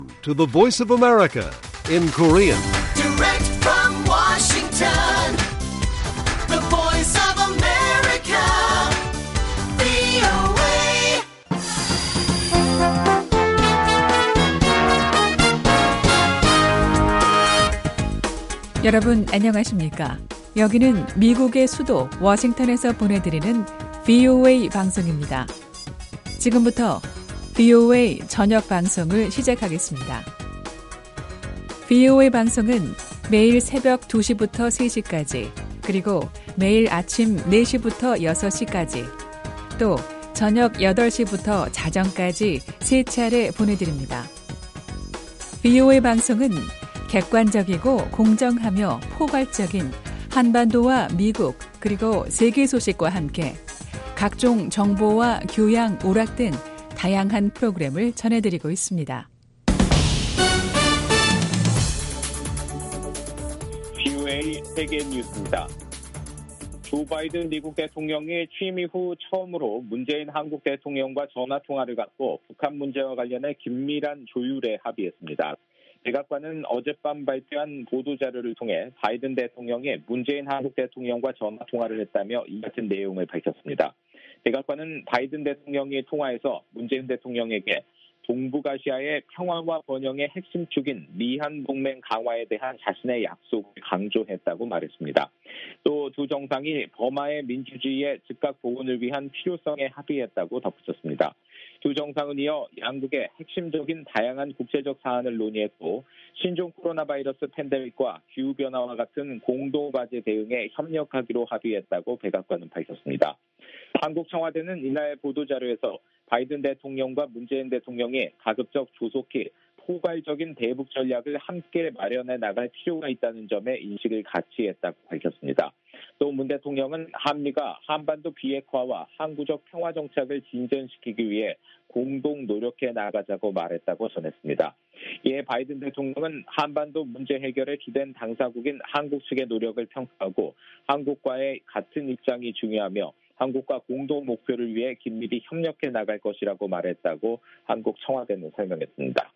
to the Voice of America in Korean. Direct from Washington, the Voice of America, VOA. 여러분 안녕하십니까? 여기는 미국의 수도 워싱턴에서 보내드리는 VOA 방송입니다. 지금부터 VOA 저녁 방송을 시작하겠습니다. VOA 방송은 매일 새벽 2시부터 3시까지, 그리고 매일 아침 4시부터 6시까지, 또 저녁 8시부터 자정까지 3차례 보내드립니다. VOA 방송은 객관적이고 공정하며 포괄적인 한반도와 미국 그리고 세계 소식과 함께 각종 정보와 교양, 오락 등 다양한 프로그램을 전해드리고 있습니다. VOA 세계 뉴스입니다. 조 바이든 미국 대통령이 취임 이후 처음으로 문재인 한국 대통령과 전화통화를 갖고 북한 문제와 관련해 긴밀한 조율에 합의했습니다. 백악관은 어젯밤 발표한 보도자료를 통해 바이든 대통령이 문재인 한국 대통령과 전화통화를 했다며 이 같은 내용을 밝혔습니다. 백악관은 바이든 대통령이 통화에서 문재인 대통령에게 동북아시아의 평화와 번영의 핵심 축인 미한 동맹 강화에 대한 자신의 약속을 강조했다고 말했습니다. 또 두 정상이 버마의 민주주의의 즉각 복원을 위한 필요성에 합의했다고 덧붙였습니다. 두 정상은 이어 양국의 핵심적인 다양한 국제적 사안을 논의했고 신종 코로나 바이러스 팬데믹과 기후변화와 같은 공동과제 대응에 협력하기로 합의했다고 백악관은 밝혔습니다. 한국 청와대는 이날 보도자료에서 바이든 대통령과 문재인 대통령이 가급적 조속히 포괄적인 대북 전략을 함께 마련해 나갈 필요가 있다는 점에 인식을 같이 했다고 밝혔습니다. 또 문 대통령은 한미가 한반도 비핵화와 항구적 평화 정착을 진전시키기 위해 공동 노력해 나가자고 말했다고 전했습니다. 이에 바이든 대통령은 한반도 문제 해결에 주된 당사국인 한국 측의 노력을 평가하고 한국과의 같은 입장이 중요하며 한국과 공동 목표를 위해 긴밀히 협력해 나갈 것이라고 말했다고 한국 청와대는 설명했습니다.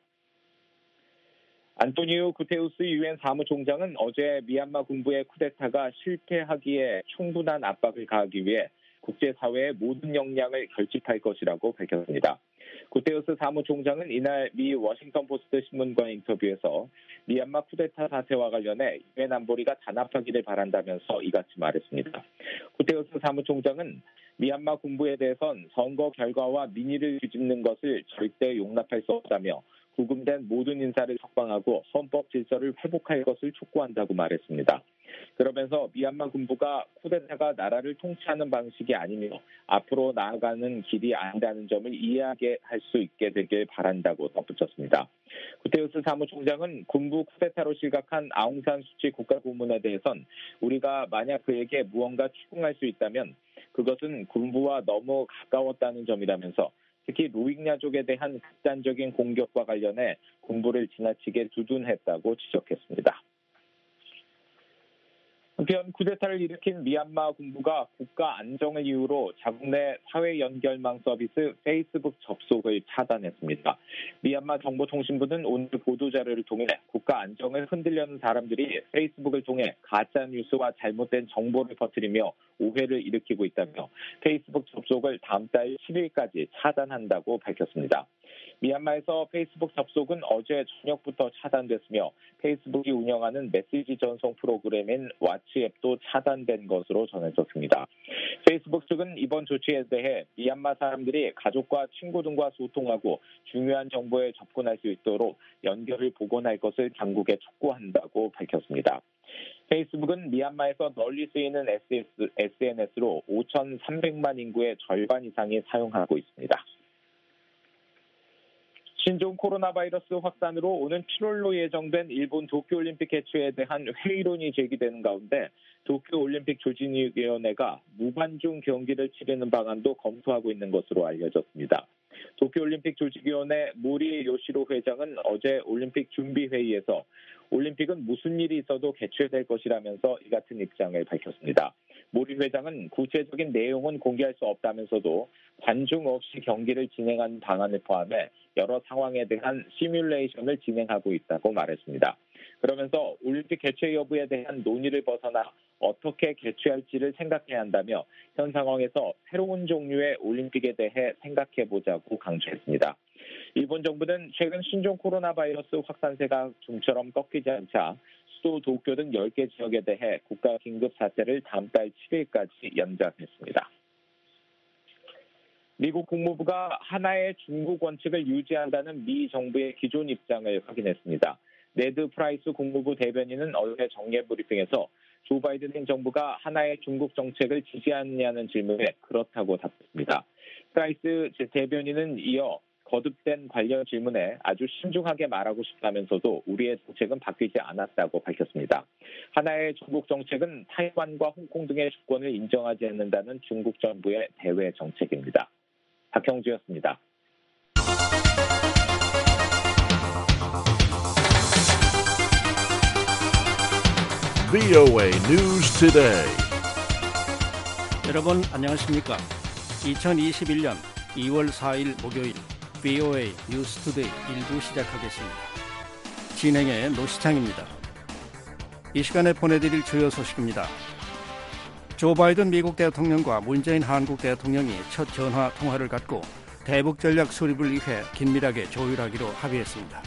안토니오 구테우스 유엔 사무총장은 어제 미얀마 군부의 쿠데타가 실패하기에 충분한 압박을 가하기 위해 국제사회의 모든 역량을 결집할 것이라고 밝혔습니다. 구테우스 사무총장은 이날 미 워싱턴포스트 신문과 인터뷰에서 미얀마 쿠데타 사태와 관련해 유엔 안보리가 단합하기를 바란다면서 이같이 말했습니다. 구테우스 사무총장은 미얀마 군부에 대해선 선거 결과와 민의를 뒤집는 것을 절대 용납할 수 없다며 구금된 모든 인사를 석방하고 헌법 질서를 회복할 것을 촉구한다고 말했습니다. 그러면서 미얀마 군부가 쿠데타가 나라를 통치하는 방식이 아니며 앞으로 나아가는 길이 아니라는 점을 이해하게 할 수 있게 되길 바란다고 덧붙였습니다. 구테우스 사무총장은 군부 쿠데타로 실각한 아웅산 수치 국가고문에 대해선 우리가 만약 그에게 무언가 추궁할 수 있다면 그것은 군부와 너무 가까웠다는 점이라면서 특히 로힝야족에 대한 극단적인 공격과 관련해 군부를 지나치게 두둔했다고 지적했습니다. 한편 쿠데타를 일으킨 미얀마 군부가 국가 안정을 이유로 자국 내 사회 연결망 서비스 페이스북 접속을 차단했습니다. 미얀마 정보통신부는 오늘 보도자료를 통해 국가 안정을 흔들려는 사람들이 페이스북을 통해 가짜뉴스와 잘못된 정보를 퍼뜨리며 오해를 일으키고 있다며 페이스북 접속을 다음 달 10일까지 차단한다고 밝혔습니다. 미얀마에서 페이스북 접속은 어제 저녁부터 차단됐으며 페이스북이 운영하는 메시지 전송 프로그램인 왓츠앱도 차단된 것으로 전해졌습니다. 페이스북 측은 이번 조치에 대해 미얀마 사람들이 가족과 친구 등과 소통하고 중요한 정보에 접근할 수 있도록 연결을 복원할 것을 당국에 촉구한다고 밝혔습니다. 페이스북은 미얀마에서 널리 쓰이는 SNS로 5,300만 인구의 절반 이상이 사용하고 있습니다. 신종 코로나 바이러스 확산으로 오는 7월로 예정된 일본 도쿄올림픽 개최에 대한 회의론이 제기되는 가운데 도쿄올림픽 조직위원회가 무관중 경기를 치르는 방안도 검토하고 있는 것으로 알려졌습니다. 도쿄올림픽 조직위원회 모리 요시로 회장은 어제 올림픽 준비회의에서 올림픽은 무슨 일이 있어도 개최될 것이라면서 이 같은 입장을 밝혔습니다. 모리 회장은 구체적인 내용은 공개할 수 없다면서도 관중 없이 경기를 진행하는 방안을 포함해 여러 상황에 대한 시뮬레이션을 진행하고 있다고 말했습니다. 그러면서 올림픽 개최 여부에 대한 논의를 벗어나 어떻게 개최할지를 생각해야 한다며 현 상황에서 새로운 종류의 올림픽에 대해 생각해보자고 강조했습니다. 일본 정부는 최근 신종 코로나 바이러스 확산세가 좀처럼 꺾이지 않자 수도 도쿄 등 10개 지역에 대해 국가 긴급 사태를 다음 달 7일까지 연장했습니다. 미국 국무부가 하나의 중국 원칙을 유지한다는 미 정부의 기존 입장을 확인했습니다. 네드 프라이스 국무부 대변인은 어제 정례 브리핑에서 조 바이든 행정부가 하나의 중국 정책을 지지하느냐는 질문에 그렇다고 답했습니다. 프라이스 대변인은 이어 거듭된 관련 질문에 아주 신중하게 말하고 싶다면서도 우리의 정책은 바뀌지 않았다고 밝혔습니다. 하나의 중국 정책은 타이완과 홍콩 등의 주권을 인정하지 않는다는 중국 정부의 대외 정책입니다. 박형주였습니다. VOA News Today. 여러분 안녕하십니까? 2021년 2월 4일 목요일 VOA 뉴스 투데이 1부 시작하겠습니다. 진행의 노시창입니다. 이 시간에 보내드릴 주요 소식입니다. 조 바이든 미국 대통령과 문재인 한국 대통령이 첫 전화 통화를 갖고 대북 전략 수립을 위해 긴밀하게 조율하기로 합의했습니다.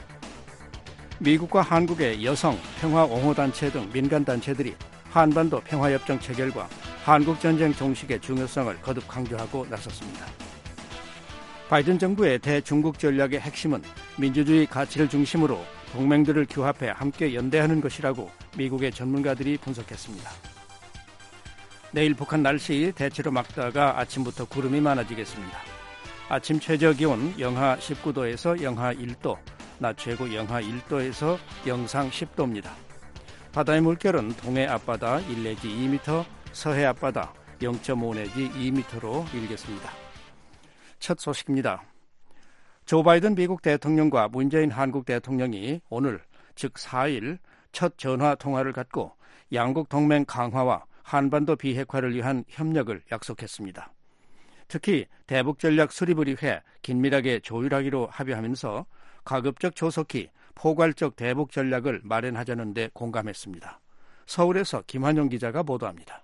미국과 한국의 여성, 평화 옹호단체 등 민간단체들이 한반도 평화협정 체결과 한국전쟁 종식의 중요성을 거듭 강조하고 나섰습니다. 바이든 정부의 대중국 전략의 핵심은 민주주의 가치를 중심으로 동맹들을 규합해 함께 연대하는 것이라고 미국의 전문가들이 분석했습니다. 내일 북한 날씨 대체로 맑다가 아침부터 구름이 많아지겠습니다. 아침 최저기온 영하 19도에서 영하 1도, 낮 최고 영하 1도에서 영상 10도입니다. 바다의 물결은 동해 앞바다 1 내지 2m, 서해 앞바다 0.5 내지 2m로 일겠습니다. 첫 소식입니다. 조 바이든 미국 대통령과 문재인 한국 대통령이 오늘 즉 4일 첫 전화 통화를 갖고 양국 동맹 강화와 한반도 비핵화를 위한 협력을 약속했습니다. 특히 대북 전략 수립을 위해 긴밀하게 조율하기로 합의하면서 가급적 조속히 포괄적 대북 전략을 마련하자는 데 공감했습니다. 서울에서 김환영 기자가 보도합니다.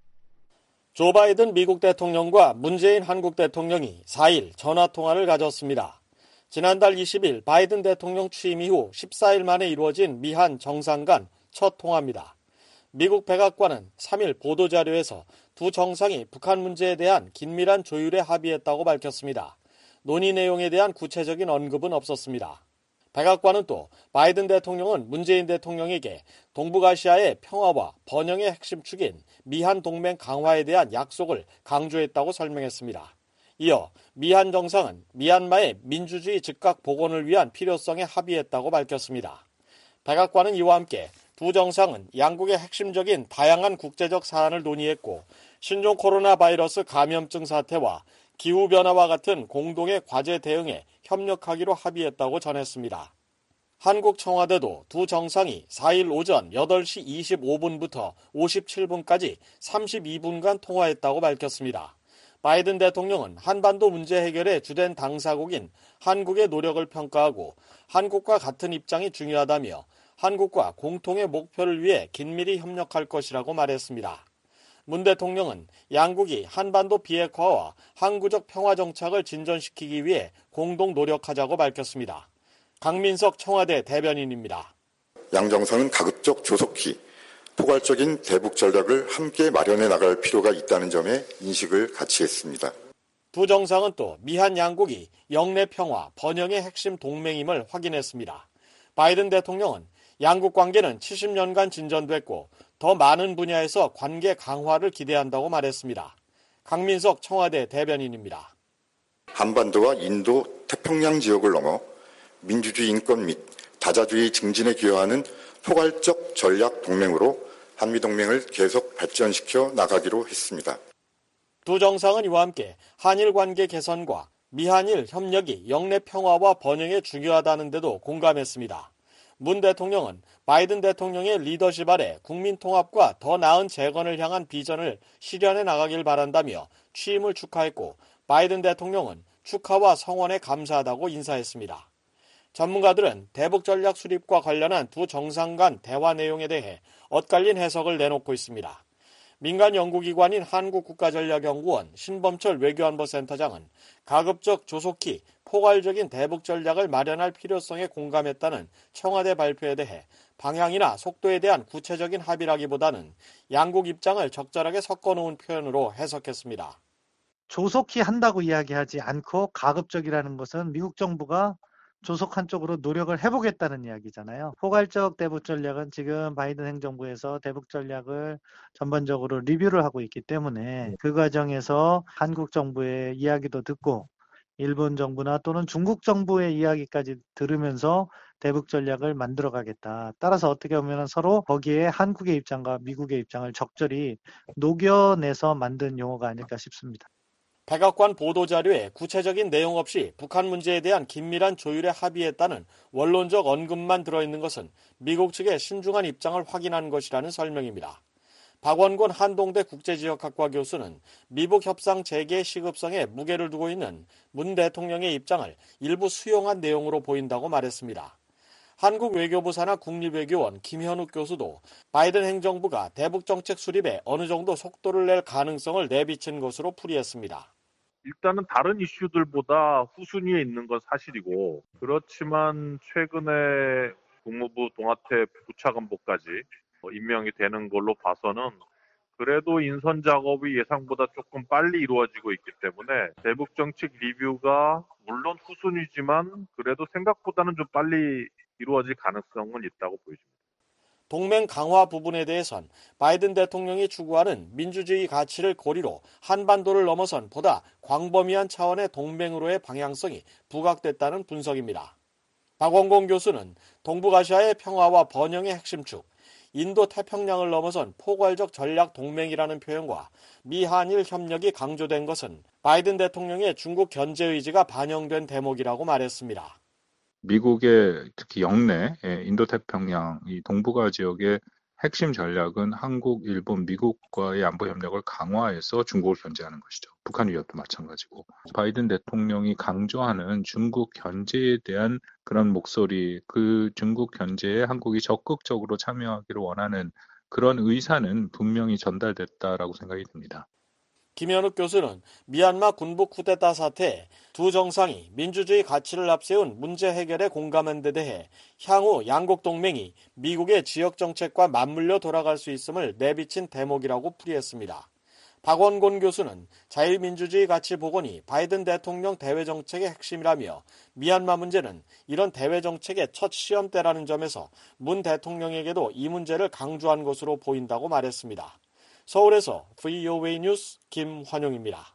조 바이든 미국 대통령과 문재인 한국 대통령이 4일 전화통화를 가졌습니다. 지난달 20일 바이든 대통령 취임 이후 14일 만에 이루어진 미한 정상 간 첫 통화입니다. 미국 백악관은 3일 보도자료에서 두 정상이 북한 문제에 대한 긴밀한 조율에 합의했다고 밝혔습니다. 논의 내용에 대한 구체적인 언급은 없었습니다. 백악관은 또 바이든 대통령은 문재인 대통령에게 동북아시아의 평화와 번영의 핵심 축인 미한 동맹 강화에 대한 약속을 강조했다고 설명했습니다. 이어 미한 정상은 미얀마의 민주주의 즉각 복원을 위한 필요성에 합의했다고 밝혔습니다. 백악관은 이와 함께 두 정상은 양국의 핵심적인 다양한 국제적 사안을 논의했고 신종 코로나 바이러스 감염증 사태와 기후변화와 같은 공동의 과제 대응에 협력하기로 합의했다고 전했습니다. 한국 청와대도 두 정상이 4일 오전 8시 25분부터 57분까지 32분간 통화했다고 밝혔습니다. 바이든 대통령은 한반도 문제 해결의 주된 당사국인 한국의 노력을 평가하고 한국과 같은 입장이 중요하다며 한국과 공통의 목표를 위해 긴밀히 협력할 것이라고 말했습니다. 문 대통령은 양국이 한반도 비핵화와 항구적 평화 정착을 진전시키기 위해 공동 노력하자고 밝혔습니다. 강민석 청와대 대변인입니다. 양 정상은 가급적 조속히 포괄적인 대북 전략을 함께 마련해 나갈 필요가 있다는 점에 인식을 같이 했습니다. 두 정상은 또 미한 양국이 영내 평화, 번영의 핵심 동맹임을 확인했습니다. 바이든 대통령은 양국 관계는 70년간 진전됐고 더 많은 분야에서 관계 강화를 기대한다고 말했습니다. 강민석 청와대 대변인입니다. 한반도와 인도 태평양 지역을 넘어 민주주의 인권 및 다자주의 증진에 기여하는 포괄적 전략 동맹으로 한미동맹을 계속 발전시켜 나가기로 했습니다. 두 정상은 이와 함께 한일 관계 개선과 미한일 협력이 영내 평화와 번영에 중요하다는 데도 공감했습니다. 문 대통령은 바이든 대통령의 리더십 아래 국민 통합과 더 나은 재건을 향한 비전을 실현해 나가길 바란다며 취임을 축하했고, 바이든 대통령은 축하와 성원에 감사하다고 인사했습니다. 전문가들은 대북 전략 수립과 관련한 두 정상 간 대화 내용에 대해 엇갈린 해석을 내놓고 있습니다. 민간 연구기관인 한국국가전략연구원 신범철 외교안보센터장은 가급적 조속히 포괄적인 대북 전략을 마련할 필요성에 공감했다는 청와대 발표에 대해 방향이나 속도에 대한 구체적인 합의라기보다는 양국 입장을 적절하게 섞어놓은 표현으로 해석했습니다. 조속히 한다고 이야기하지 않고 가급적이라는 것은 미국 정부가 조속한 쪽으로 노력을 해보겠다는 이야기잖아요. 포괄적 대북 전략은 지금 바이든 행정부에서 대북 전략을 전반적으로 리뷰를 하고 있기 때문에 그 과정에서 한국 정부의 이야기도 듣고 일본 정부나 또는 중국 정부의 이야기까지 들으면서 대북 전략을 만들어가겠다. 따라서 어떻게 보면 서로 거기에 한국의 입장과 미국의 입장을 적절히 녹여내서 만든 용어가 아닐까 싶습니다. 백악관 보도자료에 구체적인 내용 없이 북한 문제에 대한 긴밀한 조율에 합의했다는 원론적 언급만 들어있는 것은 미국 측의 신중한 입장을 확인한 것이라는 설명입니다. 박원곤 한동대 국제지역학과 교수는 미북 협상 재개의 시급성에 무게를 두고 있는 문 대통령의 입장을 일부 수용한 내용으로 보인다고 말했습니다. 한국 외교부 산하 국립외교원 김현욱 교수도 바이든 행정부가 대북정책 수립에 어느 정도 속도를 낼 가능성을 내비친 것으로 풀이했습니다. 일단은 다른 이슈들보다 후순위에 있는 건 사실이고, 그렇지만 최근에 국무부 동아태 부차관보까지 임명이 되는 걸로 봐서는 그래도 인선 작업이 예상보다 조금 빨리 이루어지고 있기 때문에 대북 정책 리뷰가 물론 후순위지만 그래도 생각보다는 좀 빨리 이루어질 가능성은 있다고 보여집니다. 동맹 강화 부분에 대해선 바이든 대통령이 추구하는 민주주의 가치를 고리로 한반도를 넘어선 보다 광범위한 차원의 동맹으로의 방향성이 부각됐다는 분석입니다. 박원공 교수는 동북아시아의 평화와 번영의 핵심축, 인도 태평양을 넘어선 포괄적 전략 동맹이라는 표현과 미한일 협력이 강조된 것은 바이든 대통령의 중국 견제 의지가 반영된 대목이라고 말했습니다. 미국의 특히 영내 인도태평양 이 동북아 지역의 핵심 전략은 한국, 일본, 미국과의 안보 협력을 강화해서 중국을 견제하는 것이죠. 북한 위협도 마찬가지고. 바이든 대통령이 강조하는 중국 견제에 대한 그런 목소리, 그 중국 견제에 한국이 적극적으로 참여하기를 원하는 그런 의사는 분명히 전달됐다라고 생각이 듭니다. 김현욱 교수는 미얀마 군부 쿠데타 사태에 두 정상이 민주주의 가치를 앞세운 문제 해결에 공감한 데 대해 향후 양국 동맹이 미국의 지역 정책과 맞물려 돌아갈 수 있음을 내비친 대목이라고 풀이했습니다. 박원곤 교수는 자유민주주의 가치 복원이 바이든 대통령 대외 정책의 핵심이라며 미얀마 문제는 이런 대외 정책의 첫 시험대라는 점에서 문 대통령에게도 이 문제를 강조한 것으로 보인다고 말했습니다. 서울에서 VOA 뉴스 김환용입니다.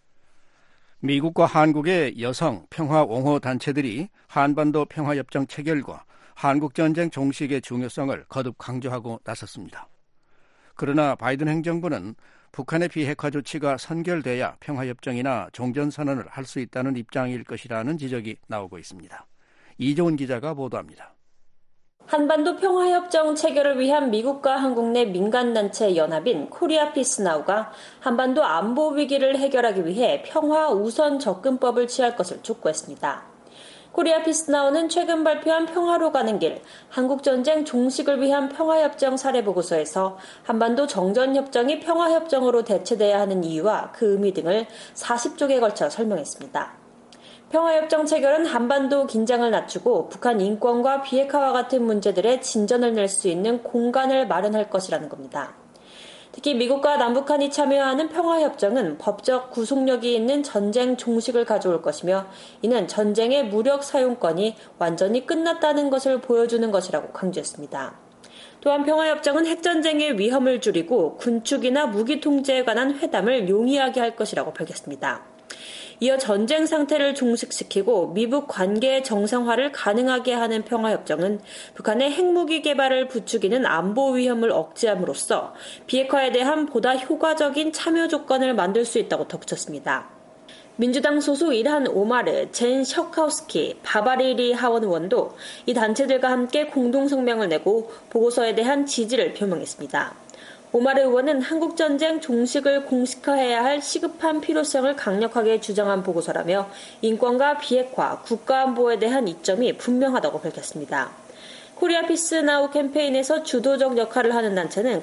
미국과 한국의 여성 평화 옹호 단체들이 한반도 평화협정 체결과 한국전쟁 종식의 중요성을 거듭 강조하고 나섰습니다. 그러나 바이든 행정부는 북한의 비핵화 조치가 선결돼야 평화협정이나 종전선언을 할 수 있다는 입장일 것이라는 지적이 나오고 있습니다. 이조은 기자가 보도합니다. 한반도 평화협정 체결을 위한 미국과 한국 내 민간단체 연합인 코리아 피스 나우가 한반도 안보 위기를 해결하기 위해 평화 우선 접근법을 취할 것을 촉구했습니다. 코리아 피스 나우는 최근 발표한 평화로 가는 길, 한국전쟁 종식을 위한 평화협정 사례보고서에서 한반도 정전협정이 평화협정으로 대체돼야 하는 이유와 그 의미 등을 40쪽에 걸쳐 설명했습니다. 평화협정 체결은 한반도 긴장을 낮추고 북한 인권과 비핵화와 같은 문제들에 진전을 낼 수 있는 공간을 마련할 것이라는 겁니다. 특히 미국과 남북한이 참여하는 평화협정은 법적 구속력이 있는 전쟁 종식을 가져올 것이며 이는 전쟁의 무력 사용권이 완전히 끝났다는 것을 보여주는 것이라고 강조했습니다. 또한 평화협정은 핵전쟁의 위험을 줄이고 군축이나 무기 통제에 관한 회담을 용이하게 할 것이라고 밝혔습니다. 이어 전쟁 상태를 종식시키고 미북 관계의 정상화를 가능하게 하는 평화협정은 북한의 핵무기 개발을 부추기는 안보 위험을 억제함으로써 비핵화에 대한 보다 효과적인 참여 조건을 만들 수 있다고 덧붙였습니다. 민주당 소속 일한 오마르, 젠 셔카우스키, 바바리리 하원 의원도 이 단체들과 함께 공동성명을 내고 보고서에 대한 지지를 표명했습니다. 오마르 의원은 한국전쟁 종식을 공식화해야 할 시급한 필요성을 강력하게 주장한 보고서라며 인권과 비핵화, 국가안보에 대한 이점이 분명하다고 밝혔습니다. 코리아 피스 나우 캠페인에서 주도적 역할을 하는 단체는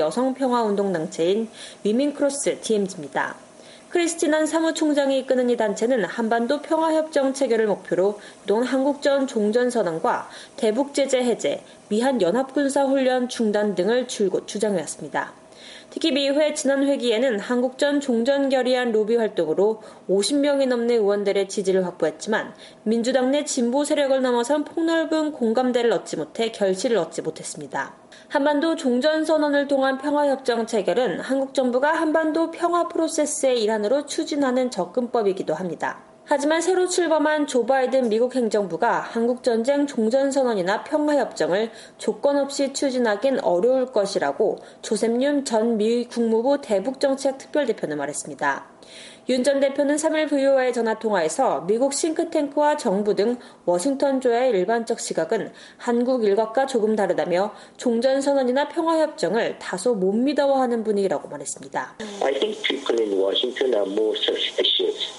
국제여성평화운동단체인 위민크로스 DMZ입니다. 크리스티난 사무총장이 이끄는 이 단체는 한반도 평화협정 체결을 목표로 그동안 한국전 종전선언과 대북제재 해제, 미한 연합군사훈련 중단 등을 줄곧 주장해왔습니다. 특히 미회 지난 회기에는 한국전 종전 결의안 로비 활동으로 50명이 넘는 의원들의 지지를 확보했지만 민주당 내 진보 세력을 넘어선 폭넓은 공감대를 얻지 못해 결실을 얻지 못했습니다. 한반도 종전선언을 통한 평화협정 체결은 한국 정부가 한반도 평화 프로세스의 일환으로 추진하는 접근법이기도 합니다. 하지만 새로 출범한 조 바이든 미국 행정부가 한국전쟁 종전선언이나 평화협정을 조건 없이 추진하긴 어려울 것이라고 조셉 윤 전 미 국무부 대북정책 특별대표는 말했습니다. 윤 전 대표는 3일 VOA의 전화통화에서 미국 싱크탱크와 정부 등 워싱턴주의 일반적 시각은 한국 일각과 조금 다르다며 종전선언이나 평화협정을 다소 못 믿어하는 분위기라고 말했습니다. I think people in Washington are more suspicious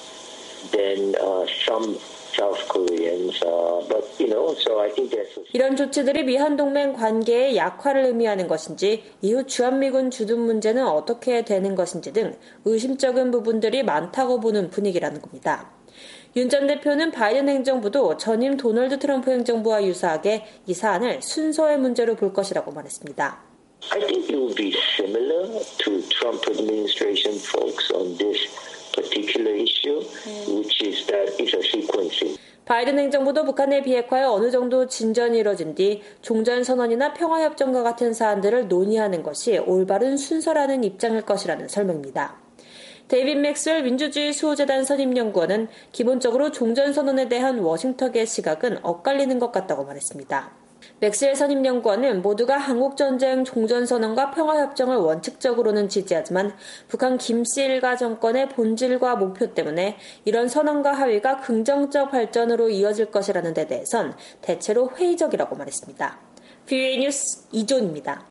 than some South Koreans, but so I think that's. 이런 조치들이 미한동맹 관계의 약화를 의미하는 것인지 이후 주한미군 주둔 문제는 어떻게 되는 것인지 등 의심적인 부분들이 많다고 보는 분위기라는 겁니다. 윤 전 대표는 바이든 행정부도 전임 도널드 트럼프 행정부와 유사하게 이 사안을 순서의 문제로 볼 것이라고 말했습니다. I think it will be similar to Trump administration folks on this particular issue, which is that it's a sequencing. 바이든 행정부도 북한의 비핵화에 어느 정도 진전이 이뤄진 뒤 종전선언이나 평화협정과 같은 사안들을 논의하는 것이 올바른 순서라는 입장일 것이라는 설명입니다. 데이빗 맥스웰 민주주의 수호재단 선임연구원은 기본적으로 종전선언에 대한 워싱턴의 시각은 엇갈리는 것 같다고 말했습니다. 맥스웰 선임연구원은 모두가 한국전쟁 종전선언과 평화협정을 원칙적으로는 지지하지만 북한 김씨 일가 정권의 본질과 목표 때문에 이런 선언과 합의가 긍정적 발전으로 이어질 것이라는 데 대해선 대체로 회의적이라고 말했습니다. VOA 뉴스 이존입니다.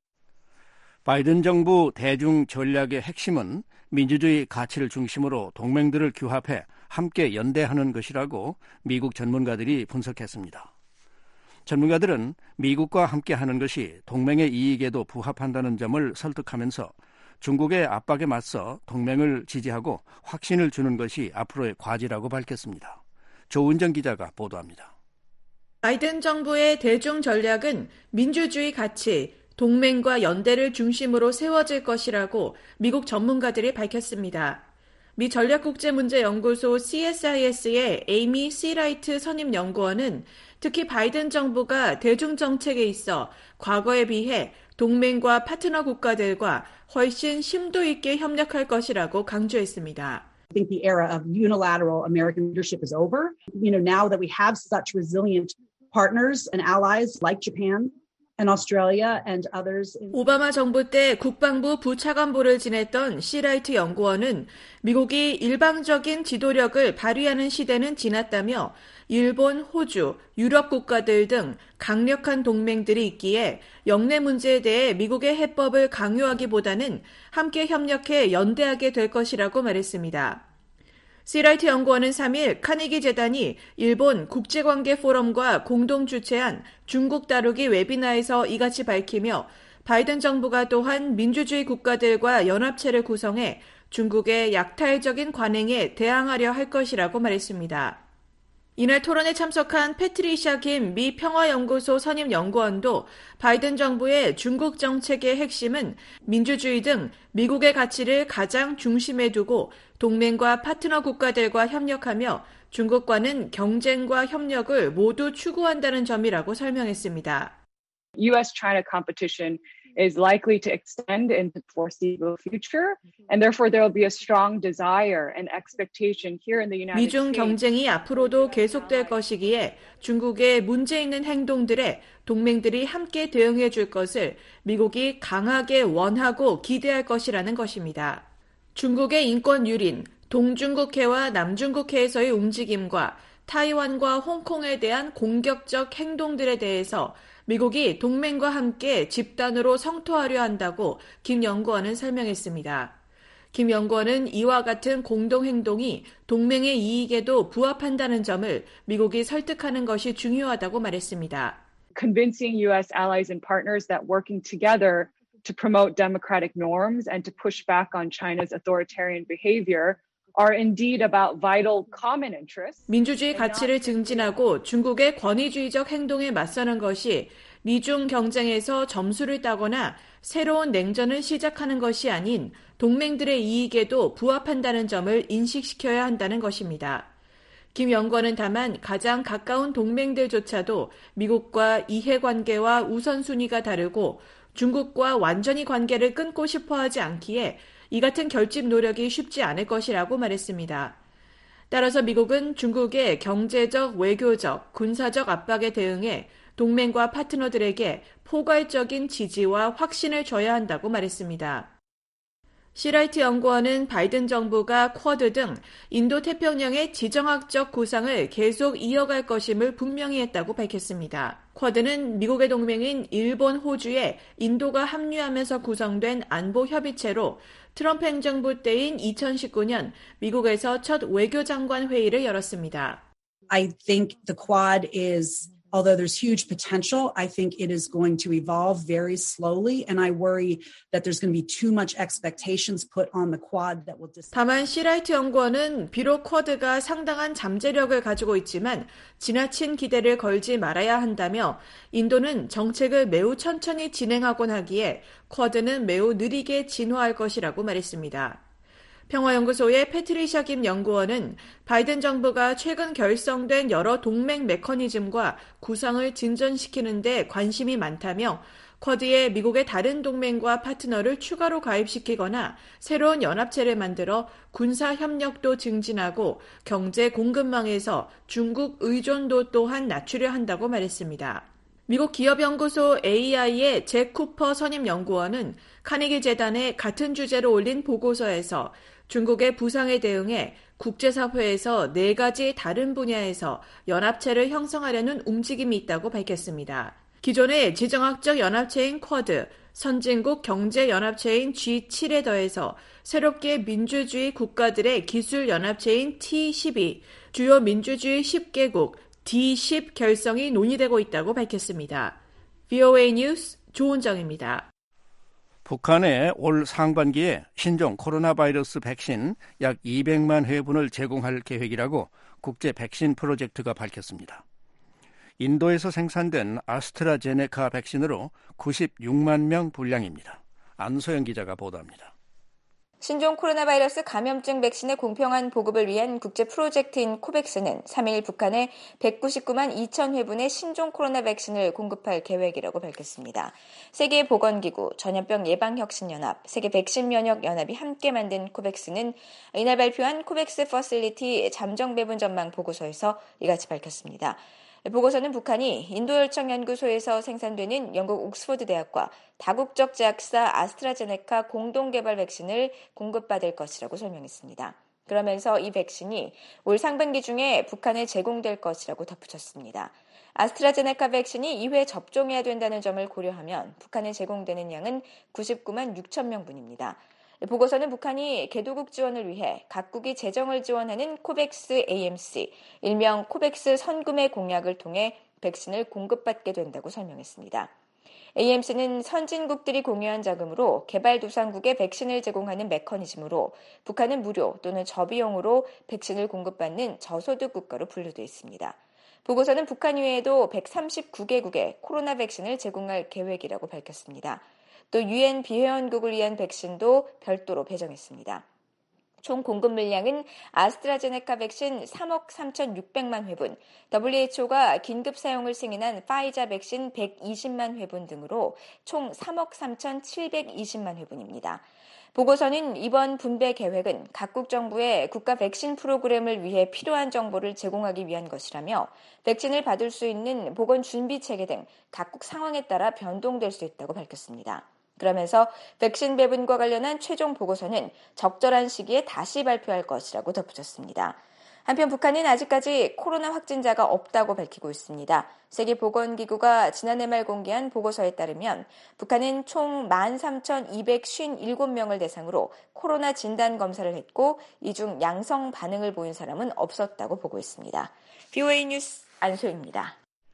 바이든 정부 대중 전략의 핵심은 민주주의 가치를 중심으로 동맹들을 규합해 함께 연대하는 것이라고 미국 전문가들이 분석했습니다. 전문가들은 미국과 함께하는 것이 동맹의 이익에도 부합한다는 점을 설득하면서 중국의 압박에 맞서 동맹을 지지하고 확신을 주는 것이 앞으로의 과제라고 밝혔습니다. 조은정 기자가 보도합니다. 바이든 정부의 대중 전략은 민주주의 가치, 동맹과 연대를 중심으로 세워질 것이라고 미국 전문가들이 밝혔습니다. 미 전략국제문제연구소 CSIS의 에이미 시라이트 선임연구원은 특히 바이든 정부가 대중정책에 있어 과거에 비해 동맹과 파트너 국가들과 훨씬 심도 있게 협력할 것이라고 강조했습니다. I think the era of unilateral American leadership is over. Now that we have such resilient partners and allies like Japan and Australia and others. 오바마 정부 때 국방부 부차관보를 지냈던 시라이트 연구원은 미국이 일방적인 지도력을 발휘하는 시대는 지났다며 일본, 호주, 유럽 국가들 등 강력한 동맹들이 있기에 영내 문제에 대해 미국의 해법을 강요하기보다는 함께 협력해 연대하게 될 것이라고 말했습니다. 시라이트 연구원은 3일 카네기 재단이 일본 국제관계 포럼과 공동 주최한 중국 다루기 웨비나에서 이같이 밝히며 바이든 정부가 또한 민주주의 국가들과 연합체를 구성해 중국의 약탈적인 관행에 대항하려 할 것이라고 말했습니다. 이날 토론에 참석한 패트리샤 김 미 평화연구소 선임연구원도 바이든 정부의 중국 정책의 핵심은 민주주의 등 미국의 가치를 가장 중심에 두고 동맹과 파트너 국가들과 협력하며 중국과는 경쟁과 협력을 모두 추구한다는 점이라고 설명했습니다. U.S.-China competition is likely to extend in the foreseeable future, and therefore there will be a strong desire and expectation here in the United States. 미중 경쟁이 앞으로도 계속될 것이기에 중국의 문제 있는 행동들에 동맹들이 함께 대응해 줄 것을 미국이 강하게 원하고 기대할 것이라는 것입니다. 중국의 인권 유린, 동중국해와 남중국해에서의 움직임과 타이완과 홍콩에 대한 공격적 행동들에 대해서 미국이 동맹과 함께 집단으로 성토하려 한다고 김 연구원은 설명했습니다. 김 연구원은 이와 같은 공동행동이 동맹의 이익에도 부합한다는 점을 미국이 설득하는 것이 중요하다고 말했습니다. Convincing U.S. allies and partners that working together to promote democratic norms and to push back on China's authoritarian behavior are indeed about vital common interests. 민주주의 가치를 증진하고 중국의 권위주의적 행동에 맞서는 것이 미중 경쟁에서 점수를 따거나 새로운 냉전을 시작하는 것이 아닌 동맹들의 이익에도 부합한다는 점을 인식시켜야 한다는 것입니다. 김 연구원은 다만 가장 가까운 동맹들조차도 미국과 이해관계와 우선순위가 다르고 중국과 완전히 관계를 끊고 싶어하지 않기에 이 같은 결집 노력이 쉽지 않을 것이라고 말했습니다. 따라서 미국은 중국의 경제적, 외교적, 군사적 압박에 대응해 동맹과 파트너들에게 포괄적인 지지와 확신을 줘야 한다고 말했습니다. 시라이트 연구원은 바이든 정부가 쿼드 등 인도태평양의 지정학적 구상을 계속 이어갈 것임을 분명히 했다고 밝혔습니다. 쿼드는 미국의 동맹인 일본, 호주에 인도가 합류하면서 구성된 안보협의체로 트럼프 행정부 때인 2019년 미국에서 첫 외교장관 회의를 열었습니다. I think the Quad is, although there's huge potential, I think it is going to evolve very slowly, and I worry that there's going to be too much expectations put on the Quad that will 다만 시라이트 연구원은 비록 쿼드가 상당한 잠재력을 가지고 있지만 지나친 기대를 걸지 말아야 한다며 인도는 정책을 매우 천천히 진행하곤 하기에 쿼드는 매우 느리게 진화할 것이라고 말했습니다. 평화연구소의 패트리샤 김 연구원은 바이든 정부가 최근 결성된 여러 동맹 메커니즘과 구상을 진전시키는 데 관심이 많다며 쿼드에 미국의 다른 동맹과 파트너를 추가로 가입시키거나 새로운 연합체를 만들어 군사 협력도 증진하고 경제 공급망에서 중국 의존도 또한 낮추려 한다고 말했습니다. 미국 기업연구소 AI의 잭 쿠퍼 선임연구원은 카네기 재단에 같은 주제로 올린 보고서에서 중국의 부상에 대응해 국제사회에서 4가지 다른 분야에서 연합체를 형성하려는 움직임이 있다고 밝혔습니다. 기존의 지정학적 연합체인 쿼드, 선진국 경제연합체인 G7에 더해서 새롭게 민주주의 국가들의 기술연합체인 T12, 주요 민주주의 10개국 D10 결성이 논의되고 있다고 밝혔습니다. VOA 뉴스 조은정입니다. 북한에 올 상반기에 신종 코로나 바이러스 백신 약 200만 회분을 제공할 계획이라고 국제 백신 프로젝트가 밝혔습니다. 인도에서 생산된 아스트라제네카 백신으로 96만 명 분량입니다. 안소영 기자가 보도합니다. 신종 코로나 바이러스 감염증 백신의 공평한 보급을 위한 국제 프로젝트인 코백스는 3일 북한에 199만 2천 회분의 신종 코로나 백신을 공급할 계획이라고 밝혔습니다. 세계보건기구, 전염병 예방혁신연합, 세계백신면역연합이 함께 만든 코백스는 이날 발표한 코백스 퍼실리티 잠정배분 전망 보고서에서 이같이 밝혔습니다. 보고서는 북한이 인도열청연구소에서 생산되는 영국 옥스퍼드 대학과 다국적 제약사 아스트라제네카 공동개발 백신을 공급받을 것이라고 설명했습니다. 그러면서 이 백신이 올 상반기 중에 북한에 제공될 것이라고 덧붙였습니다. 아스트라제네카 백신이 2회 접종해야 된다는 점을 고려하면 북한에 제공되는 양은 99만 6천 명분입니다. 보고서는 북한이 개도국 지원을 위해 각국이 재정을 지원하는 코백스 AMC, 일명 코백스 선구매 공약을 통해 백신을 공급받게 된다고 설명했습니다. AMC는 선진국들이 공유한 자금으로 개발도상국에 백신을 제공하는 메커니즘으로 북한은 무료 또는 저비용으로 백신을 공급받는 저소득 국가로 분류되어 있습니다. 보고서는 북한 이외에도 139개국에 코로나 백신을 제공할 계획이라고 밝혔습니다. 또 UN 비회원국을 위한 백신도 별도로 배정했습니다. 총 공급 물량은 아스트라제네카 백신 3억 3,600만 회분, WHO가 긴급 사용을 승인한 파이자 백신 120만 회분 등으로 총 3억 3,720만 회분입니다. 보고서는 이번 분배 계획은 각국 정부의 국가 백신 프로그램을 위해 필요한 정보를 제공하기 위한 것이라며 백신을 받을 수 있는 보건 준비 체계 등 각국 상황에 따라 변동될 수 있다고 밝혔습니다. 그러면서 백신 배분과 관련한 최종 보고서는 적절한 시기에 다시 발표할 것이라고 덧붙였습니다. 한편 북한은 아직까지 코로나 확진자가 없다고 밝히고 있습니다. 세계보건기구가 지난해 말 공개한 보고서에 따르면 북한은 총 13,257명을 대상으로 코로나 진단검사를 했고 이 중 양성 반응을 보인 사람은 없었다고 보고 있습니다. VOA 뉴스 안소희입니다.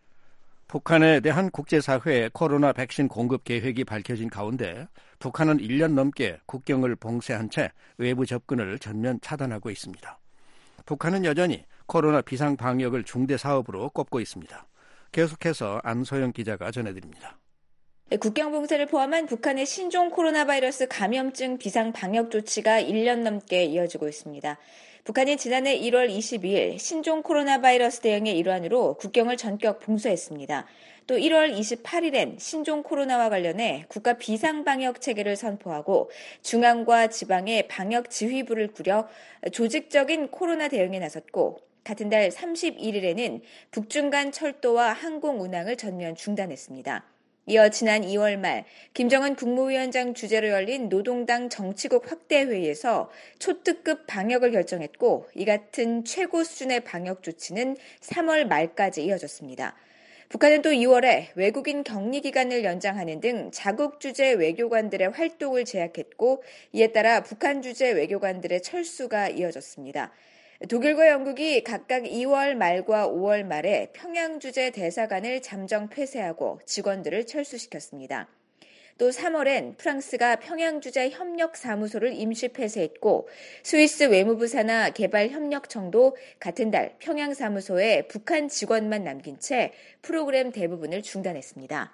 북한에 대한 국제사회의 코로나 백신 공급 계획이 밝혀진 가운데 북한은 1년 넘게 국경을 봉쇄한 채 외부 접근을 전면 차단하고 있습니다. 북한은 여전히 코로나 비상 방역을 중대 사업으로 꼽고 있습니다. 계속해서 안소영 기자가 전해드립니다. 국경 봉쇄를 포함한 북한의 신종 코로나 바이러스 감염증 비상 방역 조치가 1년 넘게 이어지고 있습니다. 북한이 지난해 1월 22일 신종 코로나 바이러스 대응의 일환으로 국경을 전격 봉쇄했습니다. 또 1월 28일엔 신종 코로나와 관련해 국가 비상방역 체계를 선포하고 중앙과 지방의 방역 지휘부를 꾸려 조직적인 코로나 대응에 나섰고 같은 달 31일에는 북중간 철도와 항공 운항을 전면 중단했습니다. 이어 지난 2월 말 김정은 국무위원장 주재로 열린 노동당 정치국 확대회의에서 초특급 방역을 결정했고 이 같은 최고 수준의 방역 조치는 3월 말까지 이어졌습니다. 북한은 또 2월에 외국인 격리 기간을 연장하는 등 자국 주재 외교관들의 활동을 제약했고 이에 따라 북한 주재 외교관들의 철수가 이어졌습니다. 독일과 영국이 각각 2월 말과 5월 말에 평양 주재 대사관을 잠정 폐쇄하고 직원들을 철수시켰습니다. 또 3월엔 프랑스가 평양 주재 협력사무소를 임시 폐쇄했고 스위스 외무부 산하 개발협력청도 같은 달 평양 사무소에 북한 직원만 남긴 채 프로그램 대부분을 중단했습니다.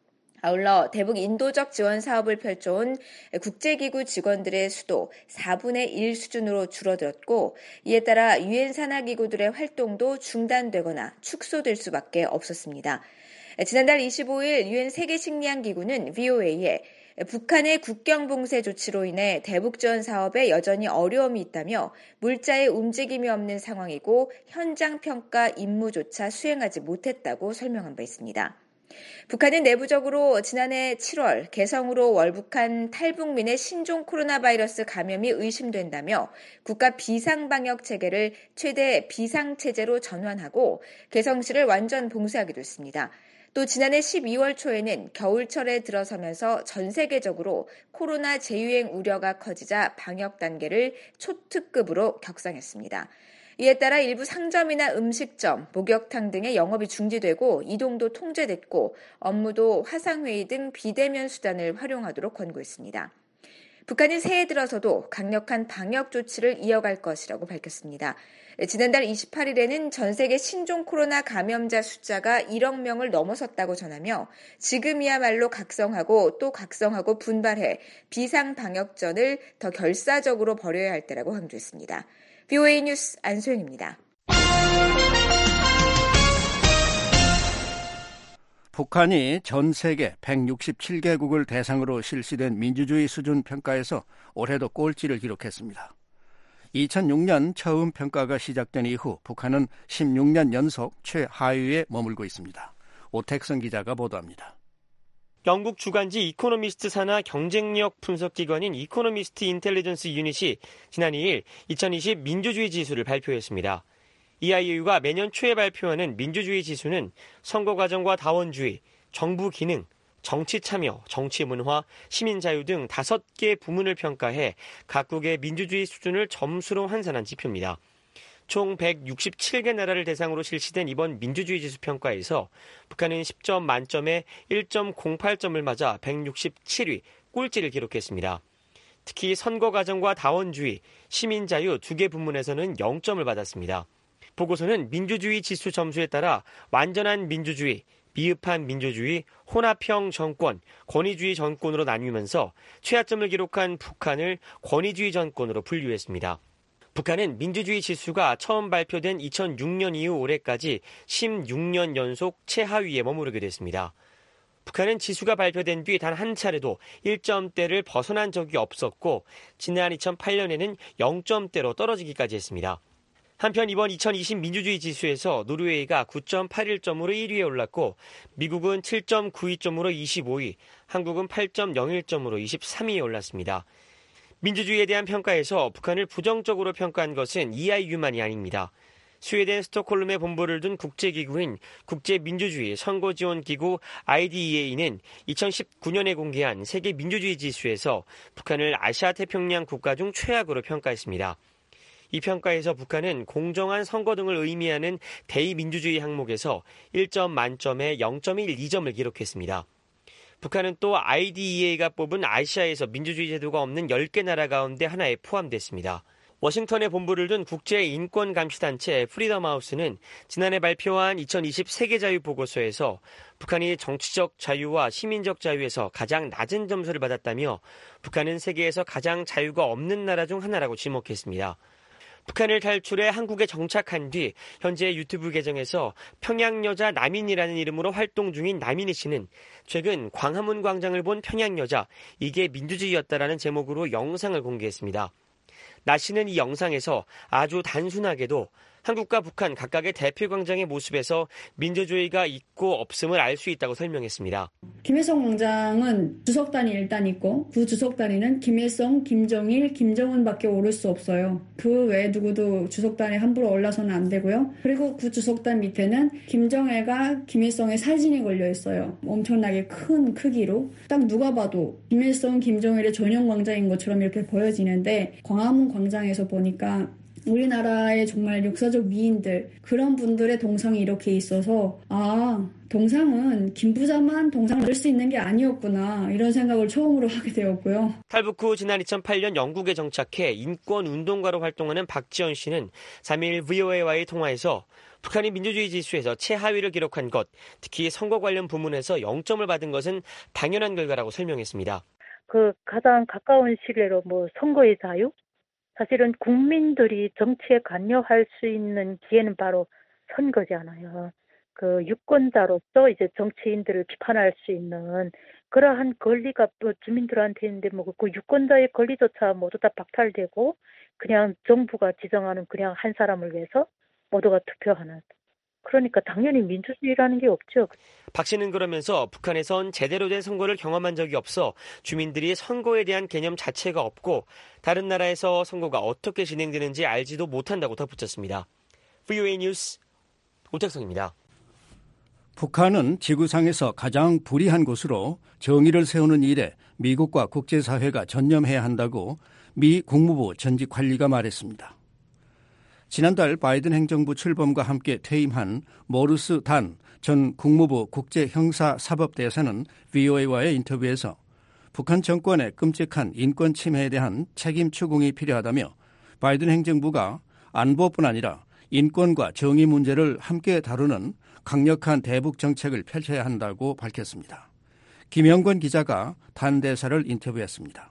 아울러 대북 인도적 지원 사업을 펼쳐온 국제기구 직원들의 수도 4분의 1 수준으로 줄어들었고 이에 따라 유엔 산하기구들의 활동도 중단되거나 축소될 수밖에 없었습니다. 지난달 25일 유엔 세계식량기구는 VOA에 북한의 국경 봉쇄 조치로 인해 대북 지원 사업에 여전히 어려움이 있다며 물자의 움직임이 없는 상황이고 현장 평가 임무조차 수행하지 못했다고 설명한 바 있습니다. 북한은 내부적으로 지난해 7월 개성으로 월북한 탈북민의 신종 코로나 바이러스 감염이 의심된다며 국가 비상방역 체계를 최대 비상체제로 전환하고 개성시를 완전 봉쇄하기도 했습니다. 또 지난해 12월 초에는 겨울철에 들어서면서 전 세계적으로 코로나 재유행 우려가 커지자 방역 단계를 초특급으로 격상했습니다. 이에 따라 일부 상점이나 음식점, 목욕탕 등의 영업이 중지되고 이동도 통제됐고 업무도 화상회의 등 비대면 수단을 활용하도록 권고했습니다. 북한은 새해 들어서도 강력한 방역 조치를 이어갈 것이라고 밝혔습니다. 지난달 28일에는 전 세계 신종 코로나 감염자 숫자가 1억 명을 넘어섰다고 전하며 지금이야말로 각성하고 또 각성하고 분발해 비상방역전을 더 결사적으로 벌여야 할 때라고 강조했습니다. VOA 뉴스 안소영입니다. 북한이 전 세계 167개국을 대상으로 실시된 민주주의 수준 평가에서 올해도 꼴찌를 기록했습니다. 2006년 처음 평가가 시작된 이후 북한은 16년 연속 최하위에 머물고 있습니다. 오택성 기자가 보도합니다. 영국 주간지 이코노미스트 산하 경쟁력 분석기관인 이코노미스트 인텔리전스 유닛이 지난 2일 2020 민주주의 지수를 발표했습니다. EIU가 매년 초에 발표하는 민주주의 지수는 선거 과정과 다원주의, 정부 기능, 정치 참여, 정치 문화, 시민 자유 등 5개 부문을 평가해 각국의 민주주의 수준을 점수로 환산한 지표입니다. 총 167개 나라를 대상으로 실시된 이번 민주주의 지수 평가에서 북한은 10점 만점에 1.08점을 맞아 167위, 꼴찌를 기록했습니다. 특히 선거 과정과 다원주의, 시민 자유 2개 부문에서는 0점을 받았습니다. 보고서는 민주주의 지수 점수에 따라 완전한 민주주의, 미흡한 민주주의, 혼합형 정권, 권위주의 정권으로 나뉘면서 최하점을 기록한 북한을 권위주의 정권으로 분류했습니다. 북한은 민주주의 지수가 처음 발표된 2006년 이후 올해까지 16년 연속 최하위에 머무르게 됐습니다. 북한은 지수가 발표된 뒤 단 한 차례도 1점대를 벗어난 적이 없었고 지난 2008년에는 0점대로 떨어지기까지 했습니다. 한편 이번 2020 민주주의 지수에서 노르웨이가 9.81점으로 1위에 올랐고 미국은 7.92점으로 25위, 한국은 8.01점으로 23위에 올랐습니다. 민주주의에 대한 평가에서 북한을 부정적으로 평가한 것은 EIU만이 아닙니다. 스웨덴 스톡홀름에 본부를 둔 국제기구인 국제민주주의 선거지원기구 IDEA는 2019년에 공개한 세계 민주주의 지수에서 북한을 아시아 태평양 국가 중 최악으로 평가했습니다. 이 평가에서 북한은 공정한 선거 등을 의미하는 대의민주주의 항목에서 1점 만점에 0.12점을 기록했습니다. 북한은 또 IDEA가 뽑은 아시아에서 민주주의 제도가 없는 10개 나라 가운데 하나에 포함됐습니다. 워싱턴에 본부를 둔 국제인권감시단체 프리덤하우스는 지난해 발표한 2020 세계자유보고서에서 북한이 정치적 자유와 시민적 자유에서 가장 낮은 점수를 받았다며 북한은 세계에서 가장 자유가 없는 나라 중 하나라고 지목했습니다. 북한을 탈출해 한국에 정착한 뒤 현재 유튜브 계정에서 평양여자 남인이라는 이름으로 활동 중인 남인희 씨는 최근 광화문 광장을 본 평양여자, 이게 민주주의였다라는 제목으로 영상을 공개했습니다. 나 씨는 이 영상에서 아주 단순하게도 한국과 북한 각각의 대표 광장의 모습에서 민주주의가 있고 없음을 알 수 있다고 설명했습니다. 김일성 광장은 주석단이 일단 있고 그 주석단에는 김일성, 김정일, 김정은밖에 오를 수 없어요. 그 외에 누구도 주석단에 함부로 올라서는 안 되고요. 그리고 그 주석단 밑에는 김정일과 김일성의 사진이 걸려 있어요. 엄청나게 큰 크기로 딱 누가 봐도 김일성, 김정일의 전용 광장인 것처럼 이렇게 보여지는데 광화문 광장에서 보니까 우리나라의 정말 역사적 위인들, 그런 분들의 동상이 이렇게 있어서 동상은 김부자만 동상을 만들 수 있는 게 아니었구나, 이런 생각을 처음으로 하게 되었고요. 탈북 후 지난 2008년 영국에 정착해 인권운동가로 활동하는 박지연 씨는 3일 VOA와의 통화에서 북한이 민주주의 지수에서 최하위를 기록한 것, 특히 선거 관련 부문에서 0점을 받은 것은 당연한 결과라고 설명했습니다. 가장 가까운 시기로 선거의 자유? 사실은 국민들이 정치에 관여할 수 있는 기회는 바로 선거잖아요. 유권자로서 이제 정치인들을 비판할 수 있는 그러한 권리가 주민들한테 있는데 그 유권자의 권리조차 모두 다 박탈되고 그냥 정부가 지정하는 그냥 한 사람을 위해서 모두가 투표하는. 그러니까 당연히 민주주의라는 게 없죠. 박 씨는 그러면서 북한에선 제대로 된 선거를 경험한 적이 없어 주민들이 선거에 대한 개념 자체가 없고 다른 나라에서 선거가 어떻게 진행되는지 알지도 못한다고 덧붙였습니다. VOA 뉴스 오택성입니다. 북한은 지구상에서 가장 불의한 곳으로 정의를 세우는 일에 미국과 국제사회가 전념해야 한다고 미 국무부 전직 관리가 말했습니다. 지난달 바이든 행정부 출범과 함께 퇴임한 모르스 단 전 국무부 국제형사사법대사는 VOA와의 인터뷰에서 북한 정권의 끔찍한 인권 침해에 대한 책임 추궁이 필요하다며 바이든 행정부가 안보뿐 아니라 인권과 정의 문제를 함께 다루는 강력한 대북 정책을 펼쳐야 한다고 밝혔습니다. 김영권 기자가 단 대사를 인터뷰했습니다.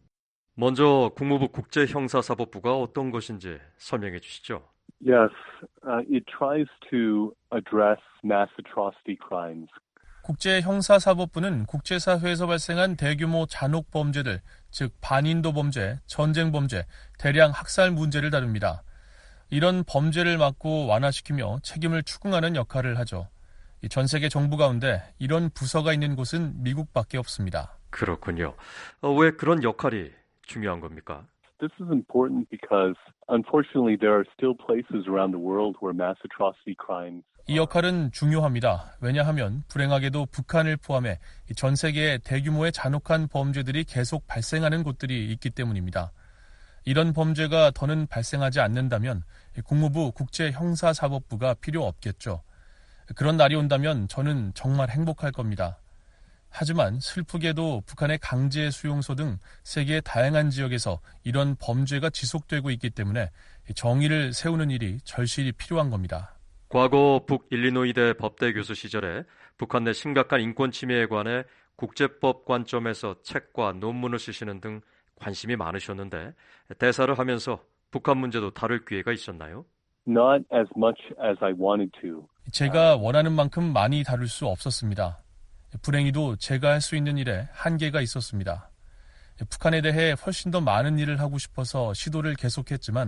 먼저 국무부 국제형사사법부가 어떤 것인지 설명해 주시죠. Yes, it tries to address mass atrocity crimes. 국제형사사법부는 국제사회에서 발생한 대규모 잔혹 범죄들, 즉 반인도 범죄, 전쟁 범죄, 대량 학살 문제를 다룹니다. 이런 범죄를 막고 완화시키며 책임을 추궁하는 역할을 하죠. 전 세계 정부 가운데 이런 부서가 있는 곳은 미국밖에 없습니다. 그렇군요. 왜 그런 역할이 중요한 겁니까? This is important because unfortunately there are still places around the world where mass atrocity crimes. 이 역할은 중요합니다. 왜냐하면 불행하게도 북한을 포함해 전 세계에 대규모의 잔혹한 범죄들이 계속 발생하는 곳들이 있기 때문입니다. 이런 범죄가 더는 발생하지 않는다면 국무부 국제형사사법부가 필요 없겠죠. 그런 날이 온다면 저는 정말 행복할 겁니다. 하지만 슬프게도 북한의 강제 수용소 등 세계의 다양한 지역에서 이런 범죄가 지속되고 있기 때문에 정의를 세우는 일이 절실히 필요한 겁니다. 과거 북일리노이대 법대 교수 시절에 북한 내 심각한 인권 침해에 관해 국제법 관점에서 책과 논문을 쓰시는 등 관심이 많으셨는데 대사를 하면서 북한 문제도 다룰 기회가 있었나요? Not as much as I wanted to. 제가 원하는 만큼 많이 다룰 수 없었습니다. 불행히도 제가 할 수 있는 일에 한계가 있었습니다. 북한에 대해 훨씬 더 많은 일을 하고 싶어서 시도를 계속했지만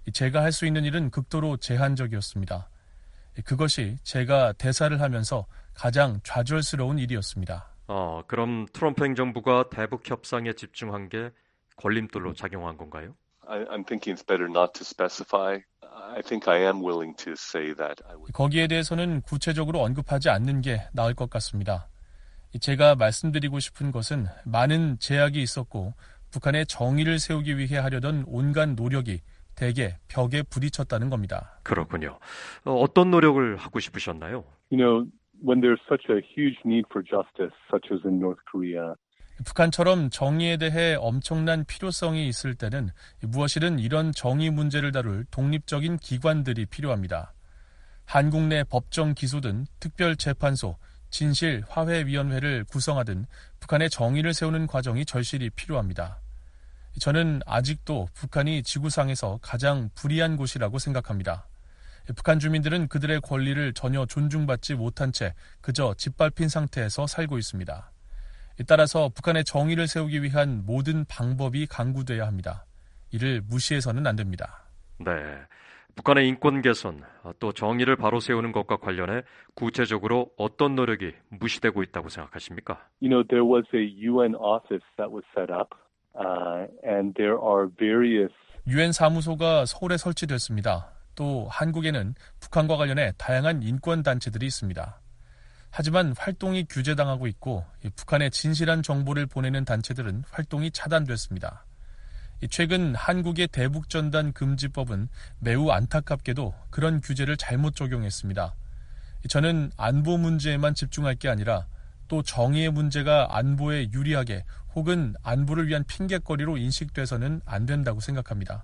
제가 할 수 있는 일은 극도로 제한적이었습니다. 그것이 제가 대사를 하면서 가장 좌절스러운 일이었습니다. 그럼 트럼프 행정부가 대북 협상에 집중한 게 걸림돌로 작용한 건가요? I'm thinking it's better not to specify. I think I am willing to say that I would. 거기에 대해서는 구체적으로 언급하지 않는 게 나을 것 같습니다. 제가 말씀드리고 싶은 것은 많은 제약이 있었고 북한의 정의를 세우기 위해 하려던 온갖 노력이 대개 벽에 부딪혔다는 겁니다. 그렇군요. 어떤 노력을 하고 싶으셨나요? You know, when there's such a huge need for justice, such as in North Korea. 북한처럼 정의에 대해 엄청난 필요성이 있을 때는 무엇이든 이런 정의 문제를 다룰 독립적인 기관들이 필요합니다. 한국 내 법정 기소든 특별재판소, 진실화해위원회를 구성하든 북한의 정의를 세우는 과정이 절실히 필요합니다. 저는 아직도 북한이 지구상에서 가장 불의한 곳이라고 생각합니다. 북한 주민들은 그들의 권리를 전혀 존중받지 못한 채 그저 짓밟힌 상태에서 살고 있습니다. 따라서 북한의 정의를 세우기 위한 모든 방법이 강구돼야 합니다. 이를 무시해서는 안 됩니다. 네, 북한의 인권 개선, 또 정의를 바로 세우는 것과 관련해 구체적으로 어떤 노력이 무시되고 있다고 생각하십니까? You know, there was a UN office that was set up, and there are various UN 사무소가 서울에 설치됐습니다. 또 한국에는 북한과 관련해 다양한 인권 단체들이 있습니다. 하지만 활동이 규제당하고 있고 북한의 진실한 정보를 보내는 단체들은 활동이 차단됐습니다. 최근 한국의 대북전단 금지법은 매우 안타깝게도 그런 규제를 잘못 적용했습니다. 저는 안보 문제에만 집중할 게 아니라 또 정의의 문제가 안보에 유리하게 혹은 안보를 위한 핑계거리로 인식돼서는 안 된다고 생각합니다.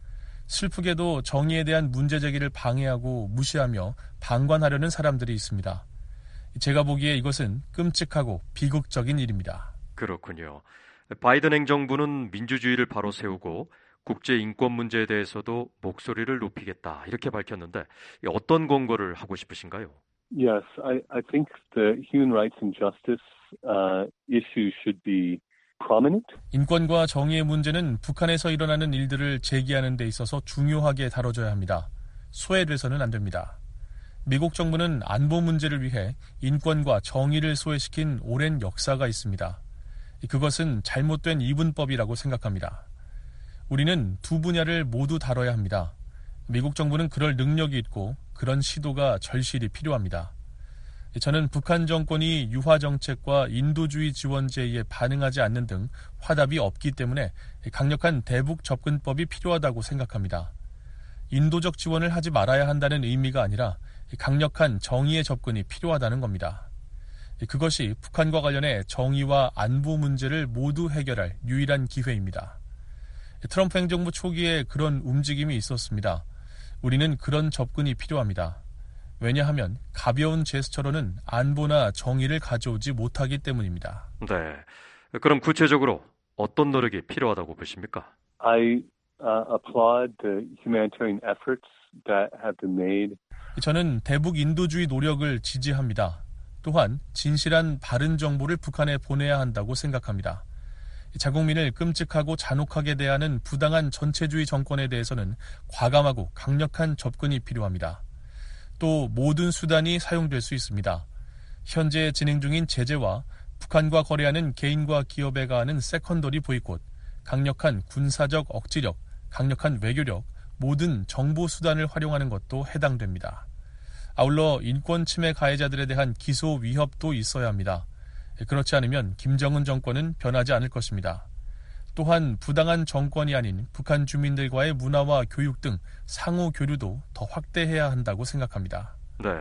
슬프게도 정의에 대한 문제 제기를 방해하고 무시하며 방관하려는 사람들이 있습니다. 제가 보기에 이것은 끔찍하고 비극적인 일입니다. 그렇군요. 바이든 행정부는 민주주의를 바로 세우고 국제 인권 문제에 대해서도 목소리를 높이겠다 이렇게 밝혔는데 어떤 권고를 하고 싶으신가요? Yes, I think the human rights and justice issue should be prominent. 인권과 정의의 문제는 북한에서 일어나는 일들을 제기하는 데 있어서 중요하게 다뤄져야 합니다. 소외돼서는 안 됩니다. 미국 정부는 안보 문제를 위해 인권과 정의를 소외시킨 오랜 역사가 있습니다. 그것은 잘못된 이분법이라고 생각합니다. 우리는 두 분야를 모두 다뤄야 합니다. 미국 정부는 그럴 능력이 있고 그런 시도가 절실히 필요합니다. 저는 북한 정권이 유화 정책과 인도주의 지원 제의에 반응하지 않는 등 화답이 없기 때문에 강력한 대북 접근법이 필요하다고 생각합니다. 인도적 지원을 하지 말아야 한다는 의미가 아니라 강력한 정의의 접근이 필요하다는 겁니다. 그것이 북한과 관련해 정의와 안보 문제를 모두 해결할 유일한 기회입니다. 트럼프 행정부 초기에 그런 움직임이 있었습니다. 우리는 그런 접근이 필요합니다. 왜냐하면 가벼운 제스처로는 안보나 정의를 가져오지 못하기 때문입니다. 네, 그럼 구체적으로 어떤 노력이 필요하다고 보십니까? I applaud the humanitarian efforts that have been made. 저는 대북 인도주의 노력을 지지합니다. 또한 진실한 바른 정보를 북한에 보내야 한다고 생각합니다. 자국민을 끔찍하고 잔혹하게 대하는 부당한 전체주의 정권에 대해서는 과감하고 강력한 접근이 필요합니다. 또 모든 수단이 사용될 수 있습니다. 현재 진행 중인 제재와 북한과 거래하는 개인과 기업에 가하는 세컨더리 보이콧, 강력한 군사적 억지력, 강력한 외교력, 모든 정보 수단을 활용하는 것도 해당됩니다. 아울러 인권 침해 가해자들에 대한 기소 위협도 있어야 합니다. 그렇지 않으면 김정은 정권은 변하지 않을 것입니다. 또한 부당한 정권이 아닌 북한 주민들과의 문화와 교육 등 상호 교류도 더 확대해야 한다고 생각합니다. 네,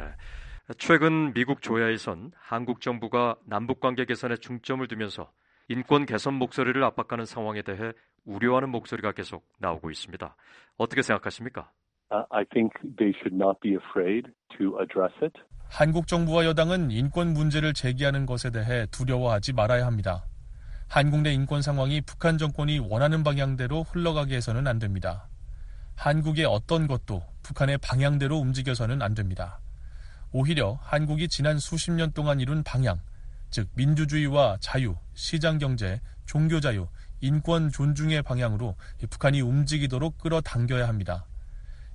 최근 미국 조야에선 한국 정부가 남북관계 개선에 중점을 두면서 인권 개선 목소리를 압박하는 상황에 대해 우려하는 목소리가 계속 나오고 있습니다. 어떻게 생각하십니까? I think they should not be afraid to address it. 한국 정부와 여당은 인권 문제를 제기하는 것에 대해 두려워하지 말아야 합니다. 한국 내 인권 상황이 북한 정권이 원하는 방향대로 흘러가게 해서는 안 됩니다. 한국의 어떤 것도 북한의 방향대로 움직여서는 안 됩니다. 오히려 한국이 지난 수십 년 동안 이룬 방향, 즉 민주주의와 자유, 시장경제, 종교자유, 인권 존중의 방향으로 북한이 움직이도록 끌어당겨야 합니다.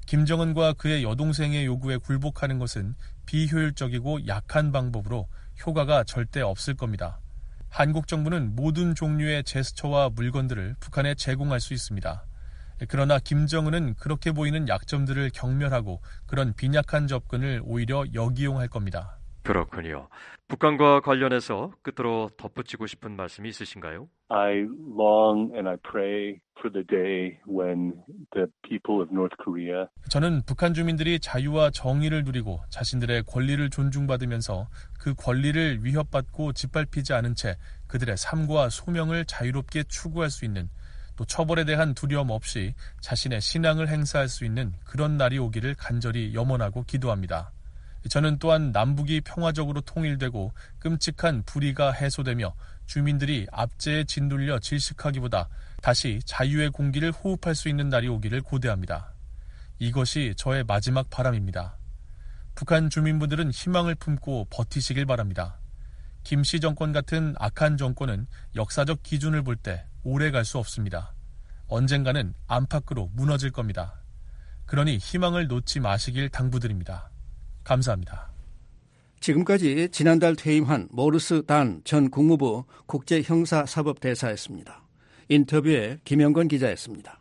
김정은과 그의 여동생의 요구에 굴복하는 것은 비효율적이고 약한 방법으로 효과가 절대 없을 겁니다. 한국 정부는 모든 종류의 제스처와 물건들을 북한에 제공할 수 있습니다. 그러나 김정은은 그렇게 보이는 약점들을 경멸하고 그런 빈약한 접근을 오히려 역이용할 겁니다. 그렇군요. 북한과 관련해서 끝으로 덧붙이고 싶은 말씀이 있으신가요? I long and I pray for the day when the people of North Korea 저는 북한 주민들이 자유와 정의를 누리고 자신들의 권리를 존중받으면서 그 권리를 위협받고 짓밟히지 않은 채 그들의 삶과 소명을 자유롭게 추구할 수 있는, 또 처벌에 대한 두려움 없이 자신의 신앙을 행사할 수 있는 그런 날이 오기를 간절히 염원하고 기도합니다. 저는 또한 남북이 평화적으로 통일되고 끔찍한 불의가 해소되며 주민들이 압제에 짓눌려 질식하기보다 다시 자유의 공기를 호흡할 수 있는 날이 오기를 고대합니다. 이것이 저의 마지막 바람입니다. 북한 주민분들은 희망을 품고 버티시길 바랍니다. 김씨 정권 같은 악한 정권은 역사적 기준을 볼 때 오래 갈 수 없습니다. 언젠가는 안팎으로 무너질 겁니다. 그러니 희망을 놓지 마시길 당부드립니다. 감사합니다. 지금까지 지난달 퇴임한 모르스 단 전 국무부 국제형사사법대사였습니다. 인터뷰에 김영건 기자였습니다.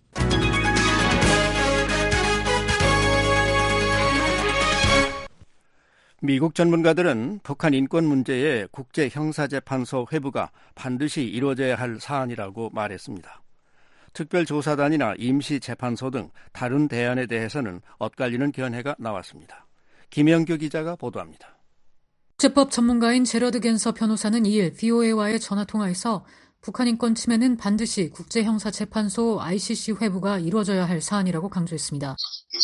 미국 전문가들은 북한 인권 문제의 국제형사재판소 회부가 반드시 이루어져야 할 사안이라고 말했습니다. 특별조사단이나 임시재판소 등 다른 대안에 대해서는 엇갈리는 견해가 나왔습니다. 김영규 기자가 보도합니다. 국제법 전문가인 제러드 겐서 변호사는 2일 VOA와의 전화통화에서 북한 인권 침해는 반드시 국제형사재판소 ICC 회부가 이루어져야 할 사안이라고 강조했습니다.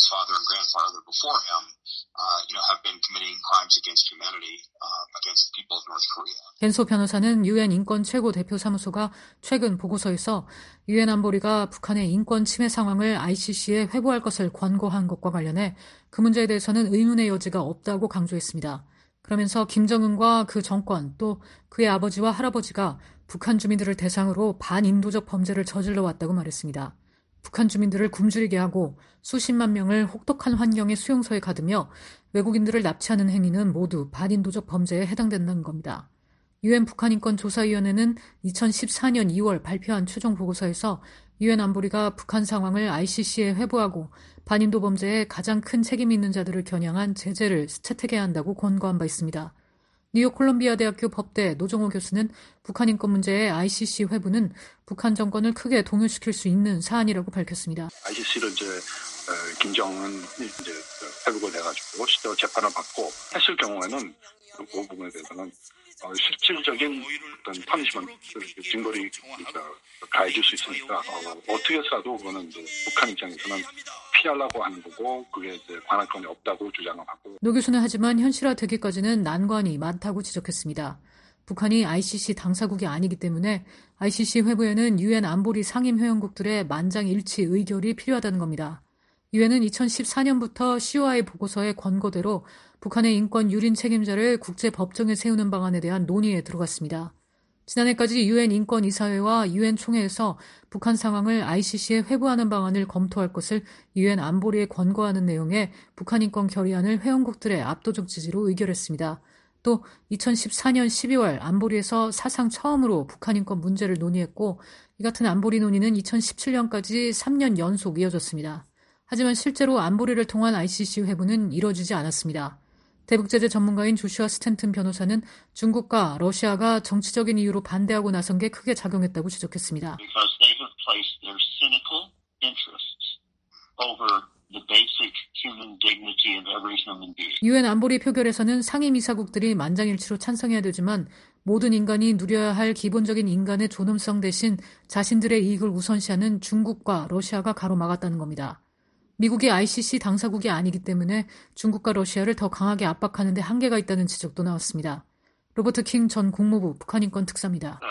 겐소 변호사는 유엔 인권 최고 대표 사무소가 최근 보고서에서 유엔 안보리가 북한의 인권 침해 상황을 ICC에 회부할 것을 권고한 것과 관련해 그 문제에 대해서는 의문의 여지가 없다고 강조했습니다. 그러면서 김정은과 그 정권 또 그의 아버지와 할아버지가 북한 주민들을 대상으로 반인도적 범죄를 저질러 왔다고 말했습니다. 북한 주민들을 굶주리게 하고 수십만 명을 혹독한 환경의 수용소에 가두며 외국인들을 납치하는 행위는 모두 반인도적 범죄에 해당된다는 겁니다. 유엔 북한인권조사위원회는 2014년 2월 발표한 최종 보고서에서 유엔 안보리가 북한 상황을 ICC에 회부하고 반인도 범죄에 가장 큰 책임이 있는 자들을 겨냥한 제재를 채택해야 한다고 권고한 바 있습니다. 뉴욕 콜롬비아 대학교 법대 노종호 교수는 북한 인권 문제의 ICC 회부는 북한 정권을 크게 동요시킬 수 있는 사안이라고 밝혔습니다. ICC를 김정은 회부가 돼가지고 실제로 재판을 받고 했을 경우에는 그 부분에 대해서는 실질적인 어떤 파니시먼트 징벌이 가해질 수 있으니까 어떻게 해서라도 그거는 북한 입장에서는 피하려고 하는 거고 그게 관할권이 없다고 주장을 하고. 노 교수는 하지만 현실화되기까지는 난관이 많다고 지적했습니다. 북한이 ICC 당사국이 아니기 때문에 ICC 회부에는 유엔 안보리 상임 회원국들의 만장일치 의결이 필요하다는 겁니다. 유엔은 2014년부터 COI 보고서의 권고대로 북한의 인권 유린 책임자를 국제법정에 세우는 방안에 대한 논의에 들어갔습니다. 지난해까지 유엔 인권이사회와 유엔 총회에서 북한 상황을 ICC에 회부하는 방안을 검토할 것을 유엔 안보리에 권고하는 내용의 북한 인권 결의안을 회원국들의 압도적 지지로 의결했습니다. 또 2014년 12월 안보리에서 사상 처음으로 북한 인권 문제를 논의했고 이 같은 안보리 논의는 2017년까지 3년 연속 이어졌습니다. 하지만 실제로 안보리를 통한 ICC 회부는 이뤄지지 않았습니다. 대북제재 전문가인 조슈아 스탠튼 변호사는 중국과 러시아가 정치적인 이유로 반대하고 나선 게 크게 작용했다고 지적했습니다. 유엔 안보리 표결에서는 상임이사국들이 만장일치로 찬성해야 되지만 모든 인간이 누려야 할 기본적인 인간의 존엄성 대신 자신들의 이익을 우선시하는 중국과 러시아가 가로막았다는 겁니다. 미국이 ICC 당사국이 아니기 때문에 중국과 러시아를 더 강하게 압박하는 데 한계가 있다는 지적도 나왔습니다. 로버트 킹 전 국무부 북한인권 특사입니다.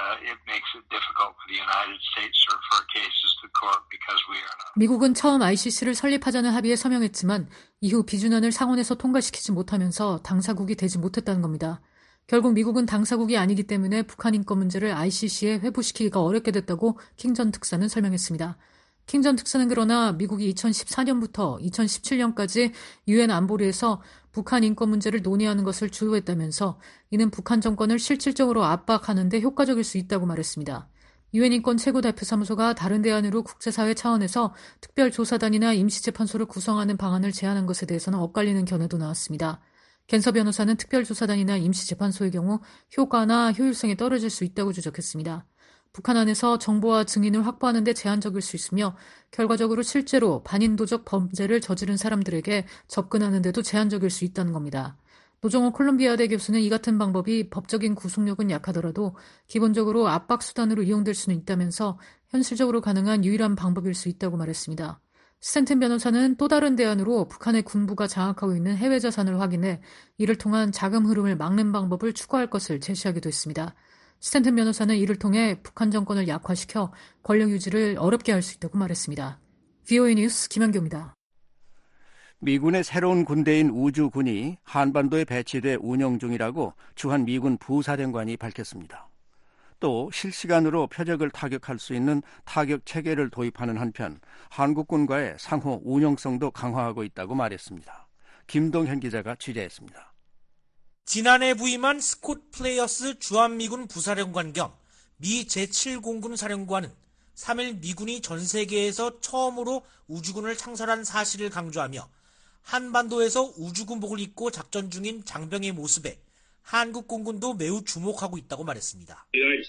미국은 처음 ICC를 설립하자는 합의에 서명했지만 이후 비준안을 상원에서 통과시키지 못하면서 당사국이 되지 못했다는 겁니다. 결국 미국은 당사국이 아니기 때문에 북한 인권 문제를 ICC에 회부시키기가 어렵게 됐다고 킹 전 특사는 설명했습니다. 킹 전 특사는 그러나 미국이 2014년부터 2017년까지 유엔 안보리에서 북한 인권 문제를 논의하는 것을 주도했다면서 이는 북한 정권을 실질적으로 압박하는 데 효과적일 수 있다고 말했습니다. 유엔 인권 최고대표사무소가 다른 대안으로 국제사회 차원에서 특별조사단이나 임시재판소를 구성하는 방안을 제안한 것에 대해서는 엇갈리는 견해도 나왔습니다. 겐서 변호사는 특별조사단이나 임시재판소의 경우 효과나 효율성이 떨어질 수 있다고 지적했습니다. 북한 안에서 정보와 증인을 확보하는 데 제한적일 수 있으며 결과적으로 실제로 반인도적 범죄를 저지른 사람들에게 접근하는 데도 제한적일 수 있다는 겁니다. 노정호 콜롬비아대 교수는 이 같은 방법이 법적인 구속력은 약하더라도 기본적으로 압박 수단으로 이용될 수는 있다면서 현실적으로 가능한 유일한 방법일 수 있다고 말했습니다. 스탠튼 변호사는 또 다른 대안으로 북한의 군부가 장악하고 있는 해외 자산을 확인해 이를 통한 자금 흐름을 막는 방법을 추구할 것을 제시하기도 했습니다. 스탠튼 변호사는 이를 통해 북한 정권을 약화시켜 권력 유지를 어렵게 할 수 있다고 말했습니다. VOA 뉴스 김현교입니다. 미군의 새로운 군대인 우주군이 한반도에 배치돼 운영 중이라고 주한 미군 부사령관이 밝혔습니다. 또 실시간으로 표적을 타격할 수 있는 타격 체계를 도입하는 한편 한국군과의 상호 운용성도 강화하고 있다고 말했습니다. 김동현 기자가 취재했습니다. 지난해 부임한 스콧 플레이어스 주한미군 부사령관 겸 미 제7공군 사령관은 3일 미군이 전 세계에서 처음으로 우주군을 창설한 사실을 강조하며 한반도에서 우주군복을 입고 작전 중인 장병의 모습에 한국 공군도 매우 주목하고 있다고 말했습니다.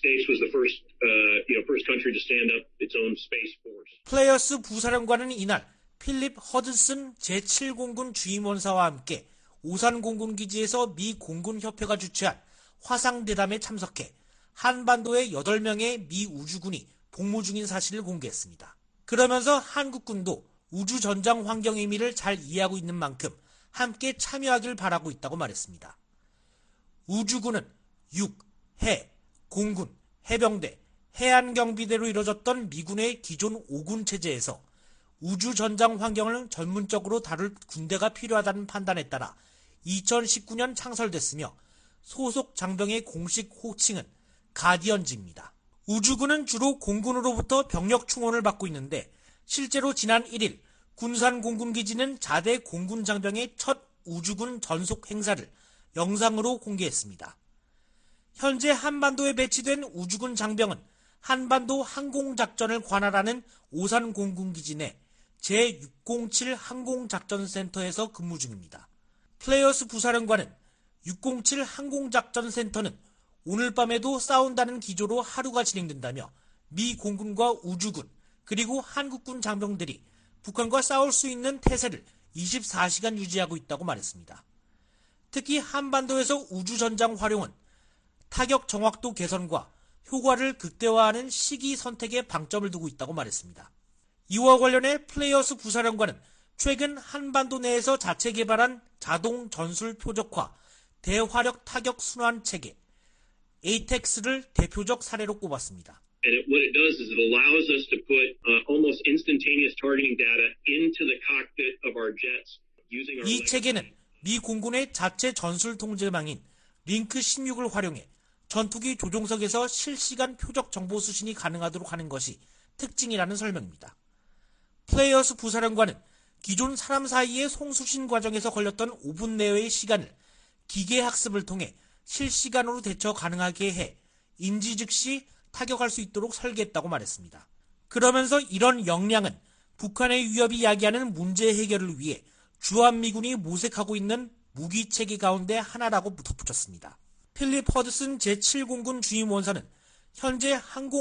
플레이어스 부사령관은 이날 필립 허드슨 제7공군 주임원사와 함께 오산공군기지에서 미 공군협회가 주최한 화상대담에 참석해 한반도에 8명의 미 우주군이 복무 중인 사실을 공개했습니다. 그러면서 한국군도 우주 전장 환경의 의미를 잘 이해하고 있는 만큼 함께 참여하길 바라고 있다고 말했습니다. 우주군은 육, 해, 공군, 해병대, 해안경비대로 이뤄졌던 미군의 기존 5군 체제에서 우주 전장 환경을 전문적으로 다룰 군대가 필요하다는 판단에 따라 2019년 창설됐으며 소속 장병의 공식 호칭은 가디언즈입니다. 우주군은 주로 공군으로부터 병력 충원을 받고 있는데 실제로 지난 1일 군산공군기지는 자대 공군 장병의 첫 우주군 전속 행사를 영상으로 공개했습니다. 현재 한반도에 배치된 우주군 장병은 한반도 항공작전을 관할하는 오산공군기지 내 제607 항공작전센터에서 근무 중입니다. 플레이어스 부사령관은 607 항공작전센터는 오늘 밤에도 싸운다는 기조로 하루가 진행된다며 미 공군과 우주군 그리고 한국군 장병들이 북한과 싸울 수 있는 태세를 24시간 유지하고 있다고 말했습니다. 특히 한반도에서 우주전장 활용은 타격 정확도 개선과 효과를 극대화하는 시기 선택에 방점을 두고 있다고 말했습니다. 이와 관련해 플레이어스 부사령관은 최근 한반도 내에서 자체 개발한 자동 전술 표적화 대화력 타격 순환 체계 ATACS를 대표적 사례로 꼽았습니다. And what it does is it allows us to put almost instantaneous targeting data into the cockpit of our jets using our. 이 체계는 미 공군의 자체 전술 통제망인 링크 16을 활용해 전투기 조종석에서 실시간 표적 정보 수신이 가능하도록 하는 것이 특징이라는 설명입니다. 플레이어스 부사령관은 기존 사람 사이의 송수신 과정에서 걸렸던 5분 내외의 시간을 기계 학습을 통해 실시간으로 대처 가능하게 해 인지 즉시 타격할 수 있도록 설계했다고 말했습니다. 그러면서 이런 역량은 북한의 위협이 야기하는 문제 해결을 위해 주한미군이 모색하고 있는 무기체계 가운데 하나라고 덧붙였습니다. 필립 허드슨 제7공군 주임원사는 현재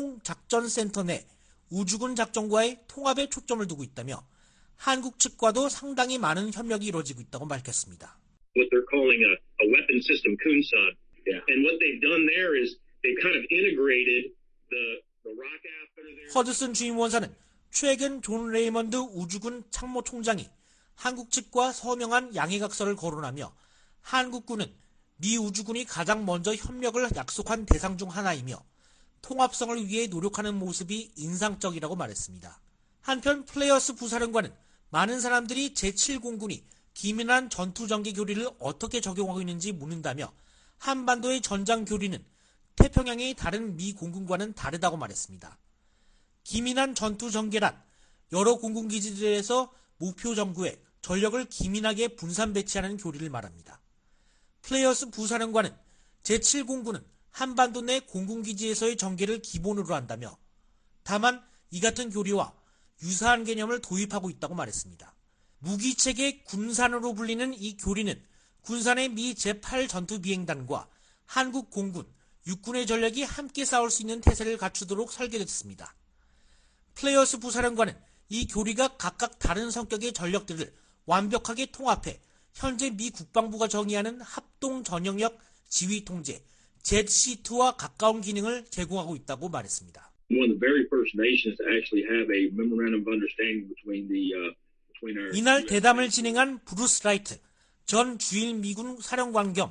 항공작전센터 내 우주군 작전과의 통합에 초점을 두고 있다며 한국 측과도 상당히 많은 협력이 이루어지고 있다고 밝혔습니다. What they're calling a weapon system Kunsan. Yeah. And what they've done there is they've kind of integrated the rocket. 허드슨 주임원사는 최근 존 레이먼드 우주군 참모총장이 한국 측과 서명한 양해각서를 거론하며 한국군은 미 우주군이 가장 먼저 협력을 약속한 대상 중 하나이며 통합성을 위해 노력하는 모습이 인상적이라고 말했습니다. 한편 플레이어스 부사령관은 많은 사람들이 제7공군이 기민한 전투전개 교리를 어떻게 적용하고 있는지 묻는다며 한반도의 전장 교리는 태평양의 다른 미 공군과는 다르다고 말했습니다. 기민한 전투전개란 여러 공군기지들에서 목표 정구에 전력을 기민하게 분산 배치하는 교리를 말합니다. 플레이어스 부사령관은 제7공군은 한반도 내 공군기지에서의 전개를 기본으로 한다며 다만 이 같은 교리와 유사한 개념을 도입하고 있다고 말했습니다. 무기체계 군산으로 불리는 이 교리는 군산의 미 제8전투비행단과 한국 공군, 육군의 전력이 함께 싸울 수 있는 태세를 갖추도록 설계됐습니다. 플레이어스 부사령관은 이 교리가 각각 다른 성격의 전력들을 완벽하게 통합해 현재 미 국방부가 정의하는 합동 전역력 지휘 통제 ZC2와 가까운 기능을 제공하고 있다고 말했습니다. One of the very first nations to actually have a memorandum of understanding between our 이날 대담을 진행한 브루스 라이트 전 주일 미군 사령관 겸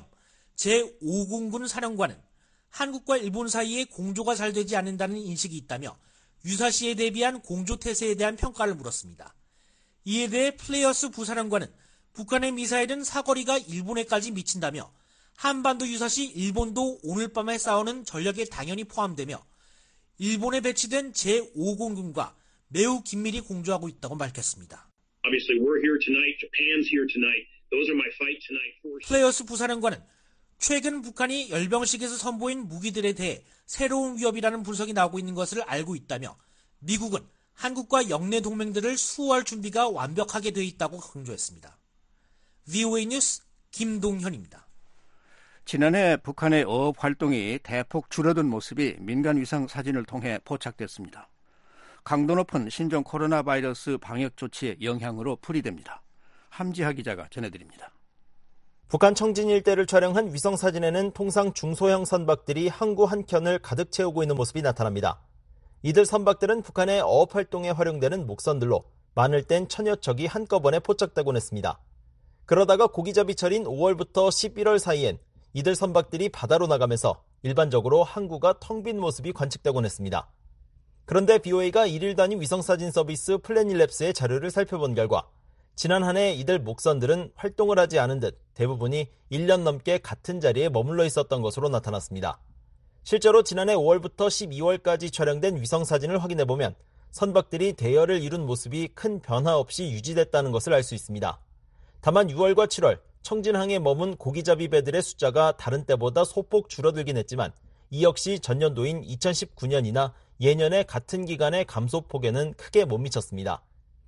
제5공군 사령관은 한국과 일본 사이에 공조가 잘 되지 않는다는 인식이 있다며 유사시에 대비한 공조 태세에 대한 평가를 물었습니다. 이에 대해 플레이어스 부사령관은 북한의 미사일은 사거리가 일본에까지 미친다며 한반도 유사시 일본도 오늘 밤에 싸우는 전력에 당연히 포함되며 일본에 배치된 제5공군과 매우 긴밀히 공조하고 있다고 밝혔습니다. Obviously, we're here tonight. Japan's here tonight. Those are my fight tonight forces. 플레이어스 부사령관은 최근 북한이 열병식에서 선보인 무기들에 대해 새로운 위협이라는 분석이 나오고 있는 것을 알고 있다며 미국은 한국과 영내 동맹들을 수호할 준비가 완벽하게 되어 있다고 강조했습니다. VOA 뉴스 김동현입니다. 지난해 북한의 어업 활동이 대폭 줄어든 모습이 민간 위성 사진을 통해 포착됐습니다. 강도 높은 신종 코로나 바이러스 방역 조치의 영향으로 풀이됩니다. 함지하 기자가 전해드립니다. 북한 청진 일대를 촬영한 위성사진에는 통상 중소형 선박들이 항구 한켠을 가득 채우고 있는 모습이 나타납니다. 이들 선박들은 북한의 어업 활동에 활용되는 목선들로 많을 땐 천여 척이 한꺼번에 포착되곤 했습니다. 그러다가 고기잡이철인 5월부터 11월 사이엔 이들 선박들이 바다로 나가면서 일반적으로 항구가 텅 빈 모습이 관측되곤 했습니다. 그런데 BOA가 1일 단위 위성사진 서비스 플래닛랩스의 자료를 살펴본 결과 지난 한 해 이들 목선들은 활동을 하지 않은 듯 대부분이 1년 넘게 같은 자리에 머물러 있었던 것으로 나타났습니다. 실제로 지난해 5월부터 12월까지 촬영된 위성사진을 확인해보면 선박들이 대열을 이룬 모습이 큰 변화 없이 유지됐다는 것을 알 수 있습니다. 다만 6월과 7월 청진항에 머문 고기잡이 배들의 숫자가 다른 때보다 소폭 줄어들긴 했지만 이 역시 전년도인 2019년이나 예년의 같은 기간의 감소폭에는 크게 못 미쳤습니다.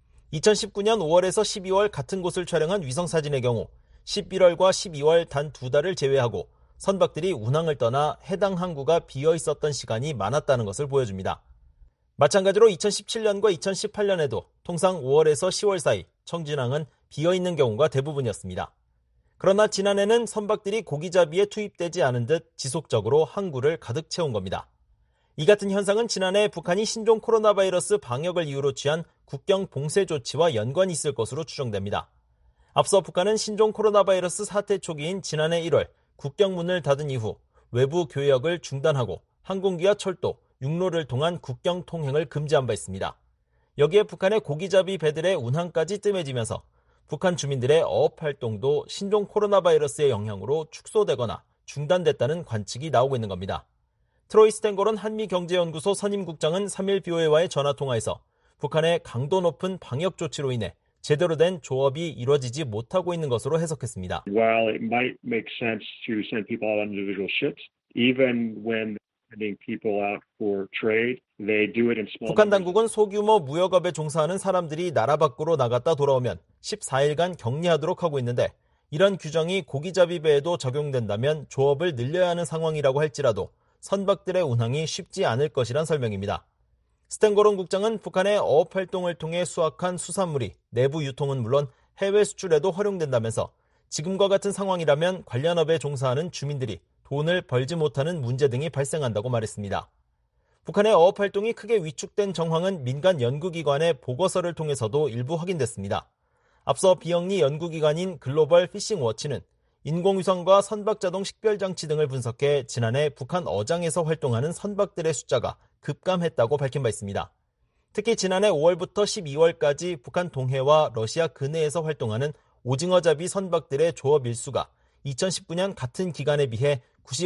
2019년 5월에서 12월 같은 곳을 촬영한 위성사진의 경우 11월과 12월 단 2달을 제외하고 선박들이 운항을 떠나 해당 항구가 비어 있었던 시간이 많았다는 것을 보여줍니다. 마찬가지로 2017년과 2018년에도 통상 5월에서 10월 사이 청진항은 비어 있는 경우가 대부분이었습니다. 그러나 지난해는 선박들이 고기잡이에 투입되지 않은 듯 지속적으로 항구를 가득 채운 겁니다. 이 같은 현상은 지난해 북한이 신종 코로나 바이러스 방역을 이유로 취한 국경 봉쇄 조치와 연관이 있을 것으로 추정됩니다. 앞서 북한은 신종 코로나 바이러스 사태 초기인 지난해 1월 국경문을 닫은 이후 외부 교역을 중단하고 항공기와 철도, 육로를 통한 국경 통행을 금지한 바 있습니다. 여기에 북한의 고기잡이 배들의 운항까지 뜸해지면서 북한 주민들의 어업 활동도 신종 코로나 바이러스의 영향으로 축소되거나 중단됐다는 관측이 나오고 있는 겁니다. 트로이 스탠거론 한미경제연구소 선임국장은 3일 BOA와의 전화통화에서 북한의 강도 높은 방역 조치로 인해 제대로 된 조업이 이루어지지 못하고 있는 것으로 해석했습니다. While it might make sense to send people out on individual ships, even when sending people out for trade, they do it in small. 북한 당국은 소규모 무역업에 종사하는 사람들이 나라 밖으로 나갔다 돌아오면 14일간 격리하도록 하고 있는데 이런 규정이 고기잡이 배에도 적용된다면 조업을 늘려야 하는 상황이라고 할지라도 선박들의 운항이 쉽지 않을 것이란 설명입니다. 스탠거론 국장은 북한의 어업 활동을 통해 수확한 수산물이 내부 유통은 물론 해외 수출에도 활용된다면서 지금과 같은 상황이라면 관련 업에 종사하는 주민들이 돈을 벌지 못하는 문제 등이 발생한다고 말했습니다. 북한의 어업 활동이 크게 위축된 정황은 민간 연구기관의 보고서를 통해서도 일부 확인됐습니다. 앞서 비영리 연구기관인 글로벌 피싱 워치는 인공위성과 선박자동 식별장치 등을 분석해 지난해 북한 어장에서 활동하는 선박들의 숫자가 급감했다고 밝힌 바 있습니다. 특히 지난해 5월부터 12월까지 북한 동해와 러시아 근해에서 활동하는 오징어잡이 선박들의 조업 일수가 2019년 같은 기간에 비해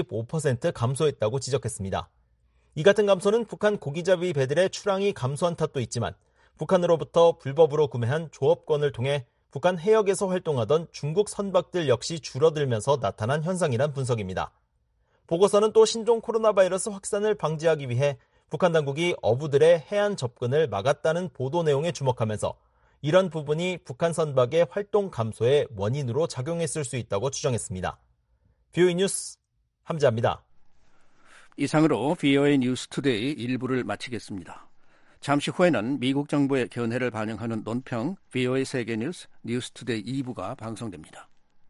95% 감소했다고 지적했습니다. 이 같은 감소는 북한 고기잡이 배들의 출항이 감소한 탓도 있지만 북한으로부터 불법으로 구매한 조업권을 통해 북한 해역에서 활동하던 중국 선박들 역시 줄어들면서 나타난 현상이란 분석입니다. 보고서는 또 신종 코로나 바이러스 확산을 방지하기 위해 북한 당국이 어부들의 해안 접근을 막았다는 보도 내용에 주목하면서 이런 부분이 북한 선박의 활동 감소의 원인으로 작용했을 수 있다고 추정했습니다. VOA 뉴스 함지아입니다. 이상으로 VOA 뉴스 투데이 1부를 마치겠습니다. 잠시 후에는 미국 정부의 견해를 반영하는 논평 VOA 세계 뉴스 뉴스 투데이 2부가 방송됩니다.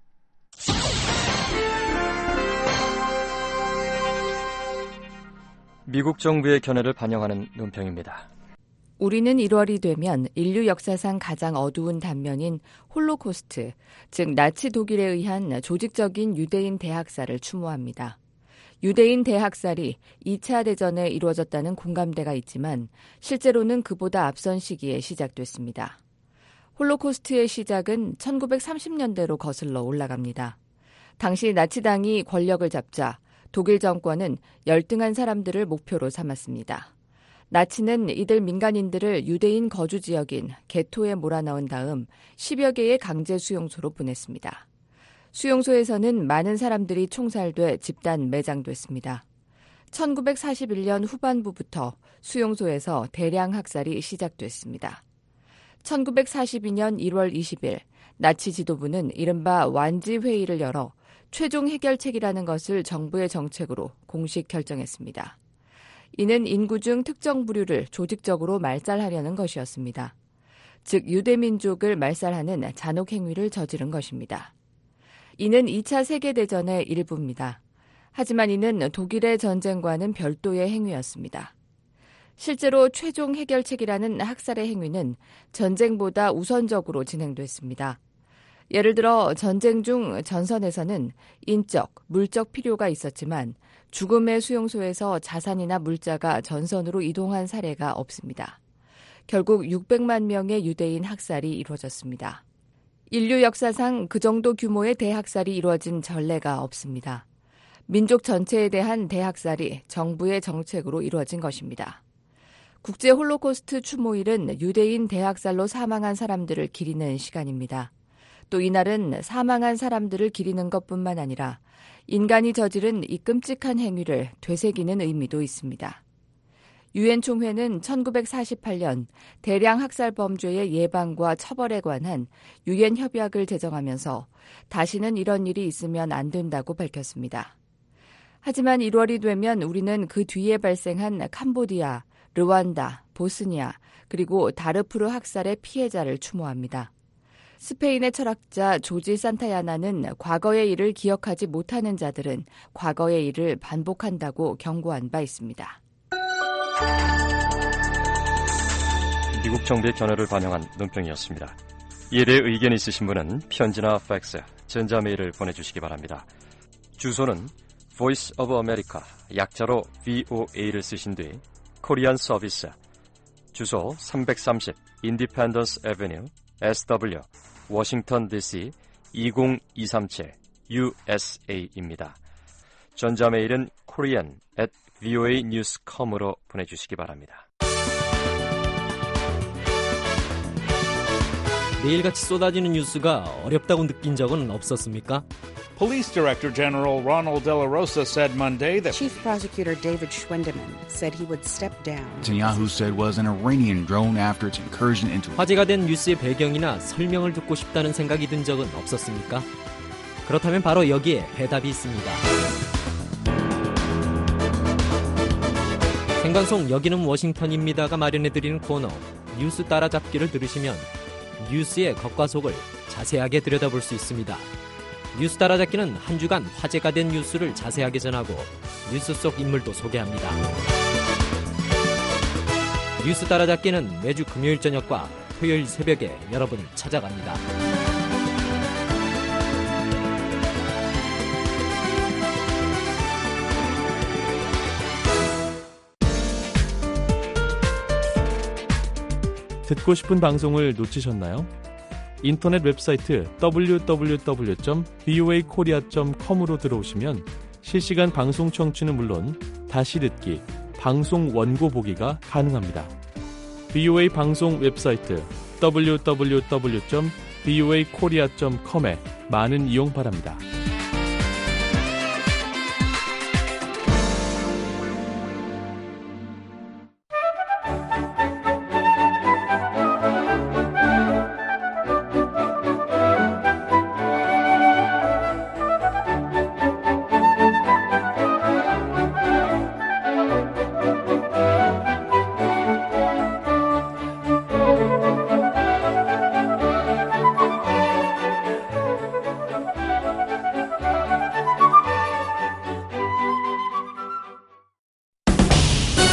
미국 정부의 견해를 반영하는 논평입니다. 우리는 1월이 되면 인류 역사상 가장 어두운 단면인 홀로코스트, 즉 나치 독일에 의한 조직적인 유대인 대학살을 추모합니다. 유대인 대학살이 2차 대전에 이루어졌다는 공감대가 있지만 실제로는 그보다 앞선 시기에 시작됐습니다. 홀로코스트의 시작은 1930년대로 거슬러 올라갑니다. 당시 나치당이 권력을 잡자 독일 정권은 열등한 사람들을 목표로 삼았습니다. 나치는 이들 민간인들을 유대인 거주 지역인 게토에 몰아넣은 다음 10여 개의 강제 수용소로 보냈습니다. 수용소에서는 많은 사람들이 총살돼 집단 매장됐습니다. 1941년 후반부부터 수용소에서 대량 학살이 시작됐습니다. 1942년 1월 20일 나치 지도부는 이른바 완지회의를 열어 최종 해결책이라는 것을 정부의 정책으로 공식 결정했습니다. 이는 인구 중 특정 부류를 조직적으로 말살하려는 것이었습니다. 즉 유대민족을 말살하는 잔혹 행위를 저지른 것입니다. 이는 2차 세계대전의 일부입니다. 하지만 이는 독일의 전쟁과는 별도의 행위였습니다. 실제로 최종 해결책이라는 학살의 행위는 전쟁보다 우선적으로 진행됐습니다. 예를 들어 전쟁 중 전선에서는 인적, 물적 필요가 있었지만 죽음의 수용소에서 자산이나 물자가 전선으로 이동한 사례가 없습니다. 결국 600만 명의 유대인 학살이 이루어졌습니다. 인류 역사상 그 정도 규모의 대학살이 이루어진 전례가 없습니다. 민족 전체에 대한 대학살이 정부의 정책으로 이루어진 것입니다. 국제 홀로코스트 추모일은 유대인 대학살로 사망한 사람들을 기리는 시간입니다. 또 이날은 사망한 사람들을 기리는 것뿐만 아니라 인간이 저지른 이 끔찍한 행위를 되새기는 의미도 있습니다. 유엔 총회는 1948년 대량 학살 범죄의 예방과 처벌에 관한 유엔 협약을 제정하면서 다시는 이런 일이 있으면 안 된다고 밝혔습니다. 하지만 1월이 되면 우리는 그 뒤에 발생한 캄보디아, 르완다, 보스니아, 그리고 다르푸르 학살의 피해자를 추모합니다. 스페인의 철학자 조지 산타야나는 과거의 일을 기억하지 못하는 자들은 과거의 일을 반복한다고 경고한 바 있습니다. 미국 정부의 견해를 반영한 논평이었습니다. 이에 대해 의견 있으신 분은 편지나 팩스, 전자메일을 보내주시기 바랍니다. 주소는 Voice of America, 약자로 VOA를 쓰신 뒤 코리안 서비스, 주소 330 Independence Avenue, SW, 워싱턴 DC 20237 USA입니다. 전자메일은 korean@voanews.com으로 보내주시기 바랍니다. 매일같이 쏟아지는 뉴스가 어렵다고 느낀 적은 없었습니까? Police Director General Ronald De La Rosa said Monday that Chief Prosecutor David Schwendeman said he would step down. Netanyahu said was an Iranian drone after its incursion into. 화제가 된 뉴스의 배경이나 설명을 듣고 싶다는 생각이 든 적은 없었습니까? 그렇다면 바로 여기에 해답이 있습니다. 생방송 여기는 워싱턴입니다가 마련해드리는 코너 뉴스 따라잡기를 들으시면 뉴스의 겉과 속을 자세하게 들여다볼 수 있습니다. 뉴스 따라잡기는 한 주간 화제가 된 뉴스를 자세하게 전하고 뉴스 속 인물도 소개합니다. 뉴스 따라잡기는 매주 금요일 저녁과 토요일 새벽에 여러분을 찾아갑니다. 듣고 싶은 방송을 놓치셨나요? 인터넷 웹사이트 www.voakorea.com으로 들어오시면 실시간 방송 청취는 물론 다시 듣기, 방송 원고 보기가 가능합니다. VOA 방송 웹사이트 www.voakorea.com에 많은 이용 바랍니다.